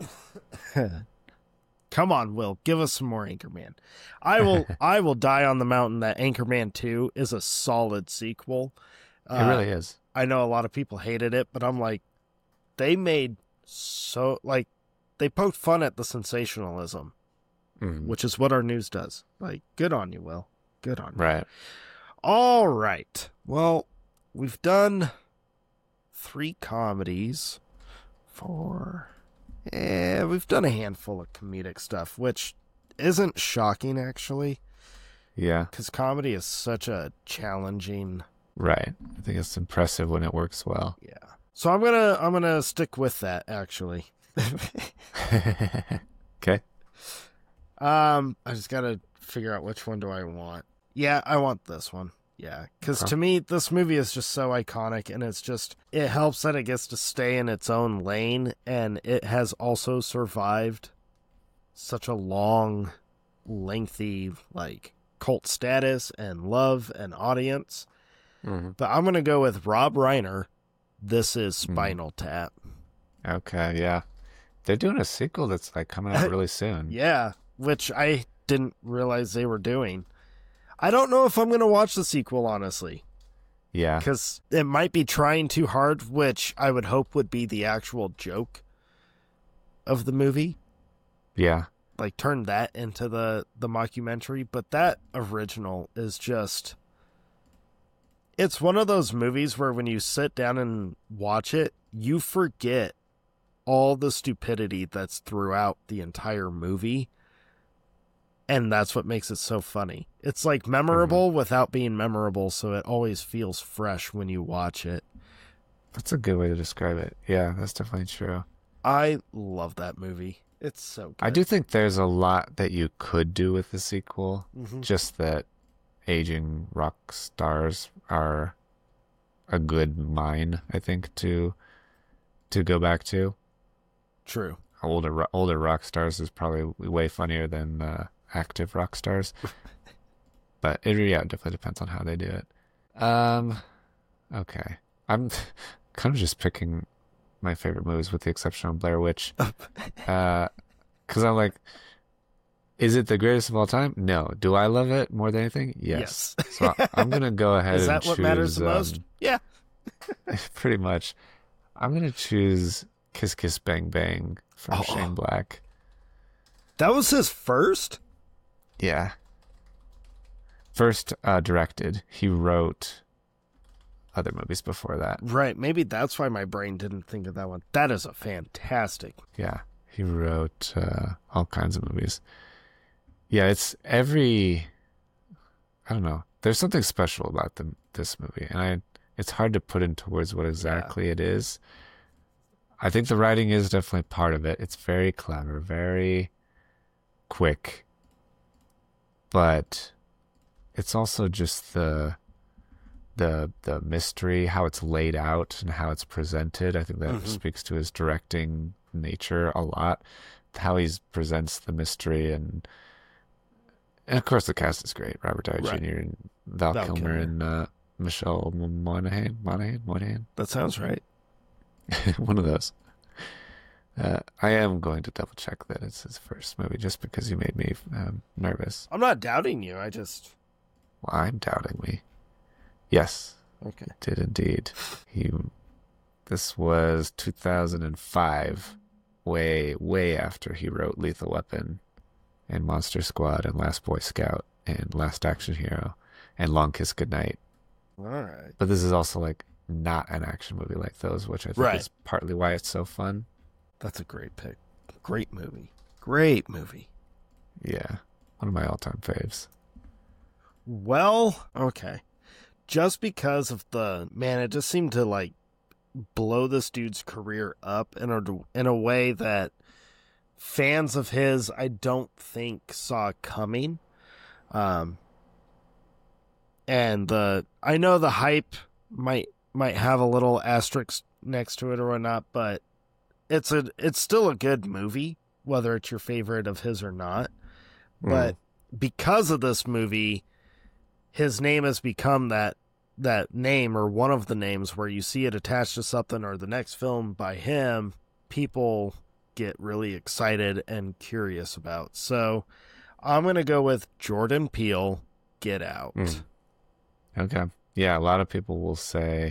Come on, Will, give us some more Anchorman. I will die on the mountain that Anchorman 2 is a solid sequel. It really is. I know a lot of people hated it, but I'm like, they poked fun at the sensationalism, which is what our news does. Like, good on you, Will. Good on you. Right. All right. Well, we've done 3 comedies. We've done a handful of comedic stuff, which isn't shocking, actually. Yeah. Because comedy is such a challenging... Right. I think it's impressive when it works well. Yeah. So I'm gonna stick with that, actually. Okay. I just gotta figure out which one do I want. Yeah, I want this one. Yeah, because to me, this movie is just so iconic, and it helps that it gets to stay in its own lane, and it has also survived such a long, lengthy, like, cult status and love and audience. But I'm going to go with Rob Reiner. This is Spinal Tap. Okay, yeah. They're doing a sequel that's, like, coming out really soon. Yeah, which I didn't realize they were doing. I don't know if I'm going to watch the sequel, honestly. Yeah. Because it might be trying too hard, which I would hope would be the actual joke of the movie. Yeah. Like, turn that into the mockumentary. But that original is just... It's one of those movies where when you sit down and watch it, you forget all the stupidity that's throughout the entire movie. And that's what makes it so funny. It's like memorable without being memorable, so it always feels fresh when you watch it. That's a good way to describe it. Yeah, that's definitely true. I love that movie. It's so good. I do think there's a lot that you could do with the sequel, just that aging rock stars are a good mine, I think, to go back to. True. Older rock stars is probably way funnier than active rock stars. But it definitely depends on how they do it. Okay. I'm kind of just picking my favorite movies with the exception of Blair Witch. Because I'm like, is it the greatest of all time? No. Do I love it more than anything? Yes. So I'm going to go ahead and choose... Is that what matters the most? Yeah. Pretty much. I'm going to choose Kiss Kiss Bang Bang from Shane Black. That was his first? Yeah. First directed. He wrote other movies before that. Right. Maybe that's why my brain didn't think of that one. That is a fantastic... Yeah. He wrote all kinds of movies. Yeah, it's I don't know. There's something special about this movie, and it's hard to put into words what exactly it is. I think the writing is definitely part of it. It's very clever, very quick, but it's also just the mystery, how it's laid out and how it's presented. I think that speaks to his directing nature a lot. How he presents the mystery, and of course the cast is great. Robert Downey Jr. and Val Kilmer and Michelle Monaghan. That sounds right. One of those. I am going to double check that it's his first movie, just because you made me nervous. I'm not doubting you. Well, I'm doubting me. Yes. Okay. It did indeed. This was 2005, way after he wrote Lethal Weapon and Monster Squad and Last Boy Scout and Last Action Hero and Long Kiss Goodnight. All right. But this is also like not an action movie like those, which I think is partly why it's so fun. That's a great pick. Great movie. Great movie. Yeah. One of my all-time faves. Well, okay. Just because of it just seemed to like blow this dude's career up in a way that fans of his, I don't think, saw coming. And I know the hype might have a little asterisk next to it or whatnot, but it's still a good movie, whether it's your favorite of his or not. But because of this movie, his name has become that name, or one of the names, where you see it attached to something, or the next film by him, people get really excited and curious about. So I'm going to go with Jordan Peele, Get Out. Okay. Yeah, a lot of people will say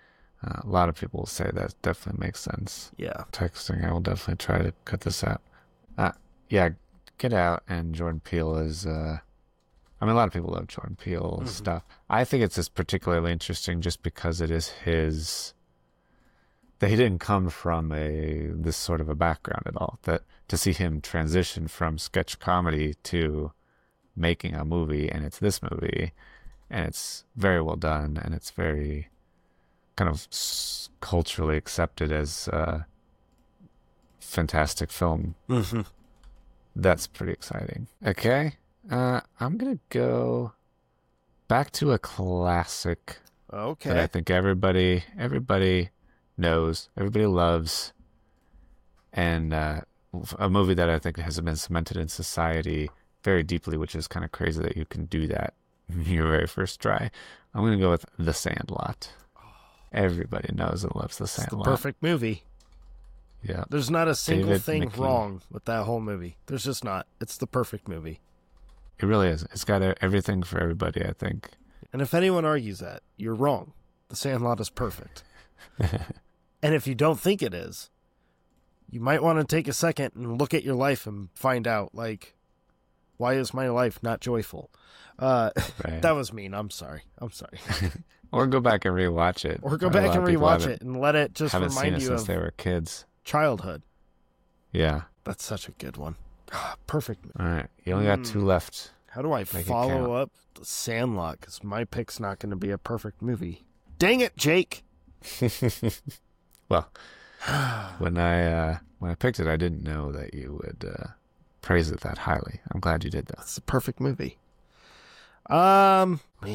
that definitely makes sense. Yeah. Texting, I will definitely try to cut this out. Yeah, Get Out and Jordan Peele is, a lot of people love Jordan Peele stuff. I think it's just particularly interesting just because it is that he didn't come from this sort of a background at all. That to see him transition from sketch comedy to making a movie, and it's this movie, and it's very well done, and it's very kind of culturally accepted as a fantastic film. That's pretty exciting. Okay, I'm gonna go back to a classic that I think everybody knows, everybody loves, and a movie that I think has been cemented in society very deeply, which is kind of crazy that you can do that in your very first try. I'm going to go with The Sandlot. Everybody knows and loves The Sandlot. It's the perfect movie. Yeah. There's not a single David thing Mickey. wrong with that whole movie. There's just not. It's the perfect movie. It really is. It's got everything for everybody, I think. And if anyone argues that, you're wrong. The Sandlot is perfect. And if you don't think it is, you might want to take a second and look at your life and find out, like, why is my life not joyful? Right. That was mean. I'm sorry. Or go back and rewatch it. Or go back and rewatch it and let it just haven't seen remind it you since of they were kids. childhood. Yeah. That's such a good one. Perfect. All right. You only got 2 left. How do I Make it follow count. up The Sandlot? Because my pick's not going to be a perfect movie. Dang it, Jake. Well, when I picked it, I didn't know that you would praise it that highly. I'm glad you did that. It's a perfect movie. Man.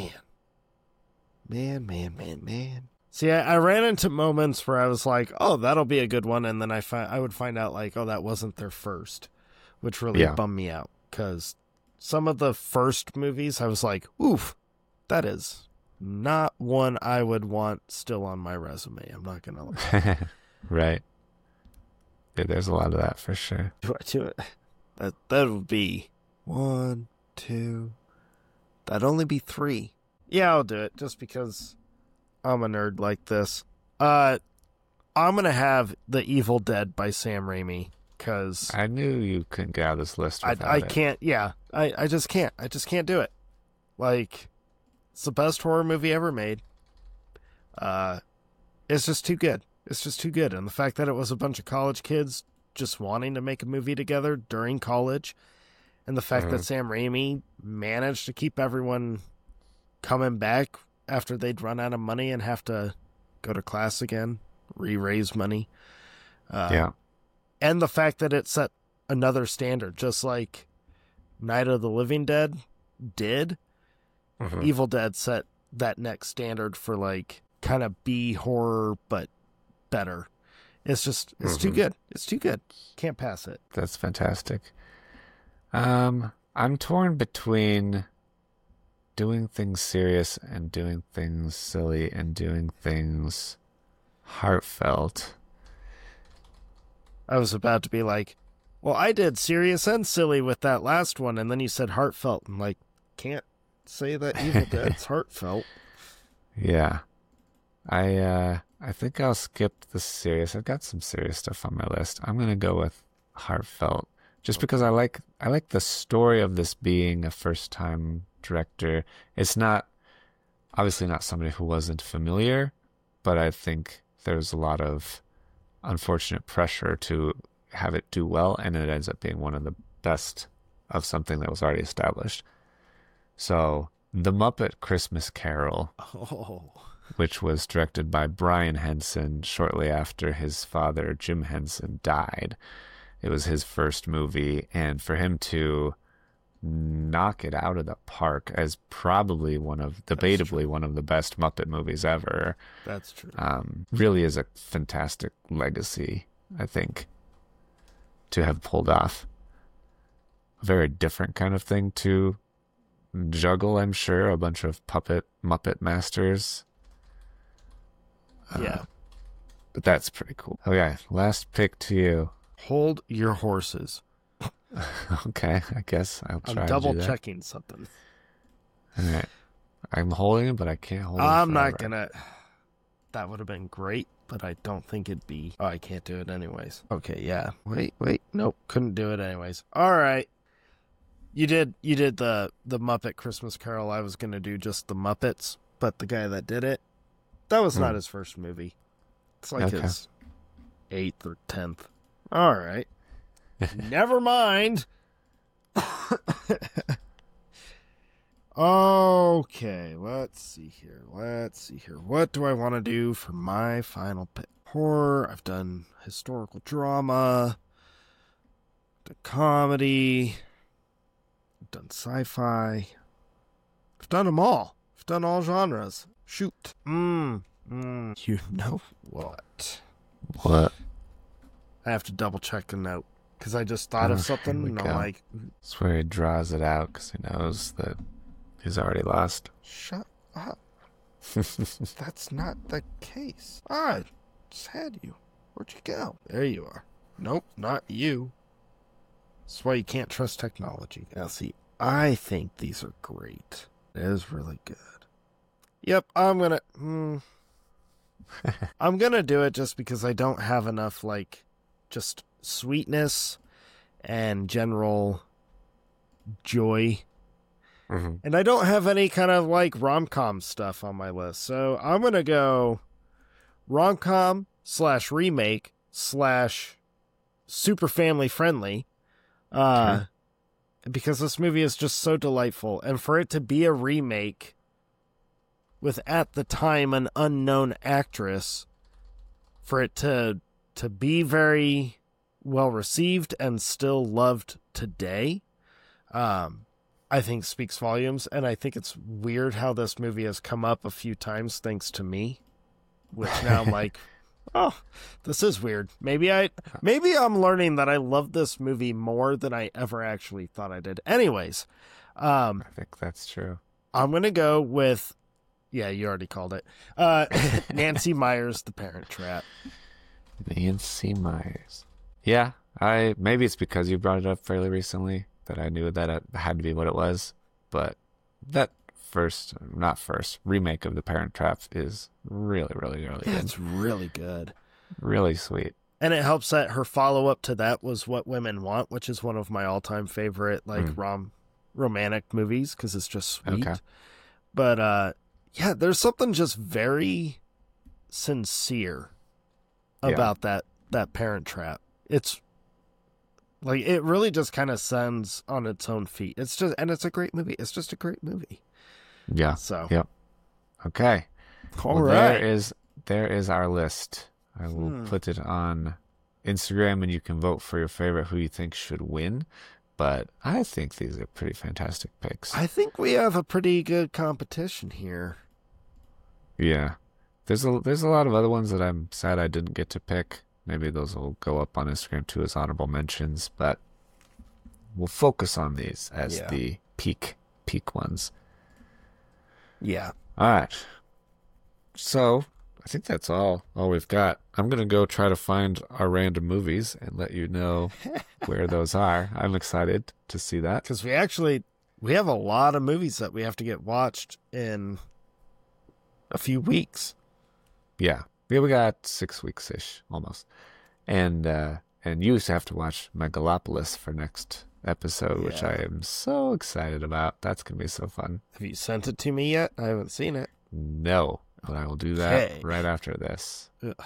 See, I ran into moments where I was like, oh, that'll be a good one. And then I would find out, like, oh, that wasn't their first, which really bummed me out. Because some of the first movies, I was like, oof, that is not one I would want still on my resume. I'm not going to lie. Right. Yeah, there's a lot of that for sure. Do I do it? That would be 1, 2. That'd only be 3. Yeah, I'll do it just because I'm a nerd like this. I'm gonna have The Evil Dead by Sam Raimi because I knew you couldn't get out of this list without I it. can't. Yeah, I just can't. I just can't do it. Like, it's the best horror movie ever made. It's just too good. It's just too good. And the fact that it was a bunch of college kids just wanting to make a movie together during college, and the fact that Sam Raimi managed to keep everyone coming back after they'd run out of money and have to go to class again, re-raise money. Yeah. And the fact that it set another standard, just like Night of the Living Dead did. Evil Dead set that next standard for, like, kind of B horror, but better. It's just, it's too good. It's too good. Can't pass it. That's fantastic. I'm torn between doing things serious and doing things silly and doing things heartfelt. I was about to be like, well, I did serious and silly with that last one, and then you said heartfelt. I'm like, can't say that Evil Dead's heartfelt. Yeah. I think I'll skip the serious. I've got some serious stuff on my list. I'm going to go with heartfelt just because I like the story of this being a first-time director. It's not, obviously not somebody who wasn't familiar, but I think there's a lot of unfortunate pressure to have it do well, and it ends up being one of the best of something that was already established. So, The Muppet Christmas Carol. Oh. which was directed by Brian Henson shortly after his father, Jim Henson, died. It was his first movie, and for him to knock it out of the park as probably debatably one of the best Muppet movies ever. That's true. Really is a fantastic legacy, I think, to have pulled off. A very different kind of thing to juggle, I'm sure. A bunch of Muppet masters. Yeah. But that's pretty cool. Okay, last pick to you. Hold your horses. Okay, I guess I'll try I'm to do double that. checking something. All right. I'm holding it, but I can't hold it I'm not forever. gonna. That would have been great, but I don't think it'd be. Oh, I can't do it anyways. Okay, yeah. Wait. Nope, couldn't do it anyways. All right. You did the Muppet Christmas Carol. I was gonna do just the Muppets, but the guy that did it, that was not his first movie. It's like Okay. his 8th or 10th. All right. Never mind. Okay, let's see here. What do I want to do for my final pick? Horror. I've done historical drama, the comedy, I've done sci-fi. I've done them all. I've done all genres. Shoot. You know what? What? I have to double check a note because I just thought of something here we and go. I'm like, That's where he draws it out because he knows that he's already lost. shut up. That's not the case. I just had you. Where'd you go? There you are. Nope, not you. That's why you can't trust technology. Now see, I think these are great. It is really good. Yep, I'm gonna I'm gonna do it just because I don't have enough like just sweetness and general joy. And I don't have any kind of like rom-com stuff on my list. So I'm going to go rom-com / remake / super family friendly. Because this movie is just so delightful. And for it to be a remake with at the time an unknown actress, for it to be very well received and still loved today, I think speaks volumes, and I think it's weird how this movie has come up a few times thanks to me, which now I'm like, oh, this is weird. Maybe I'm learning that I love this movie more than I ever actually thought I did. Anyways, I think that's true. I'm going to go with, yeah, you already called it, Nancy Meyers, The Parent Trap. Nancy Myers. Yeah, maybe it's because you brought it up fairly recently that I knew that it had to be what it was, but that remake of The Parent Trap is really, really, really good. It's really good. Really sweet. And it helps that her follow-up to that was What Women Want, which is one of my all-time favorite like romantic movies because it's just sweet. Okay. But yeah, there's something just very sincere about that Parent Trap. It's like it really just kind of stands on its own feet. It's a great movie. It's just a great movie. Yeah. So Yep. Okay. all right. There is our list. I will put it on Instagram, and you can vote for your favorite, who you think should win. But I think these are pretty fantastic picks. I think we have a pretty good competition here. Yeah. There's a lot of other ones that I'm sad I didn't get to pick. Maybe those will go up on Instagram too as honorable mentions, but we'll focus on these as the peak ones. Yeah. All right. So I think that's all we've got. I'm going to go try to find our random movies and let you know where those are. I'm excited to see that. Because we have a lot of movies that we have to get watched in a few weeks. Yeah. We got 6 weeks-ish, almost. And you have to watch Megalopolis for next episode, which I am so excited about. That's going to be so fun. Have you sent it to me yet? I haven't seen it. No, but I will do that Okay. right after this. Ugh.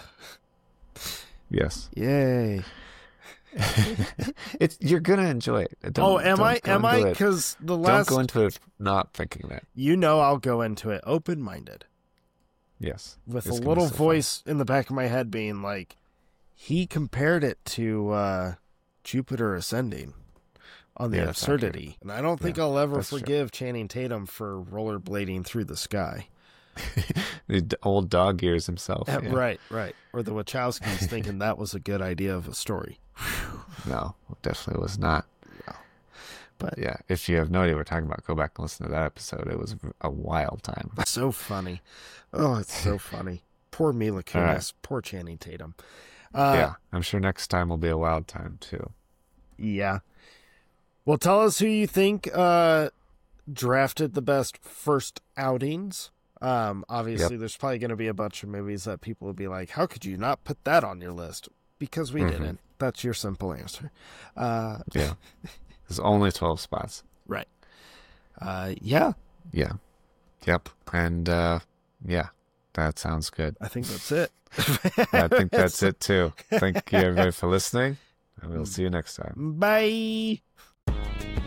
Yes. Yay. You're going to enjoy it. Am I? Because the Don't last... go into it not thinking that. You know I'll go into it open-minded. Yes. with a It's gonna be little so fun. voice in the back of my head being like, he compared it to Jupiter Ascending on the Yeah, that's absurdity. And I don't think Yeah, I'll ever that's true. forgive Channing Tatum for rollerblading through the sky. The old dog ears himself. Yeah. Right. Or the Wachowskis thinking that was a good idea of a story. No, it definitely was not. But Yeah, if you have no idea what we're talking about, go back and listen to that episode. It was a wild time. so funny. Oh, it's so funny. Poor Mila Kunis. right. Poor Channing Tatum. Yeah, I'm sure next time will be a wild time too. Yeah. Well, tell us who you think drafted the best first outings. Obviously, there's probably going to be a bunch of movies that people will be like, how could you not put that on your list? Because we didn't. That's your simple answer. Yeah, there's only 12 spots. Right. Yeah, Yeah, yep, and yeah, that sounds good. I think that's it. I think that's it too. Thank you everybody for listening, and we'll see you next time. Bye.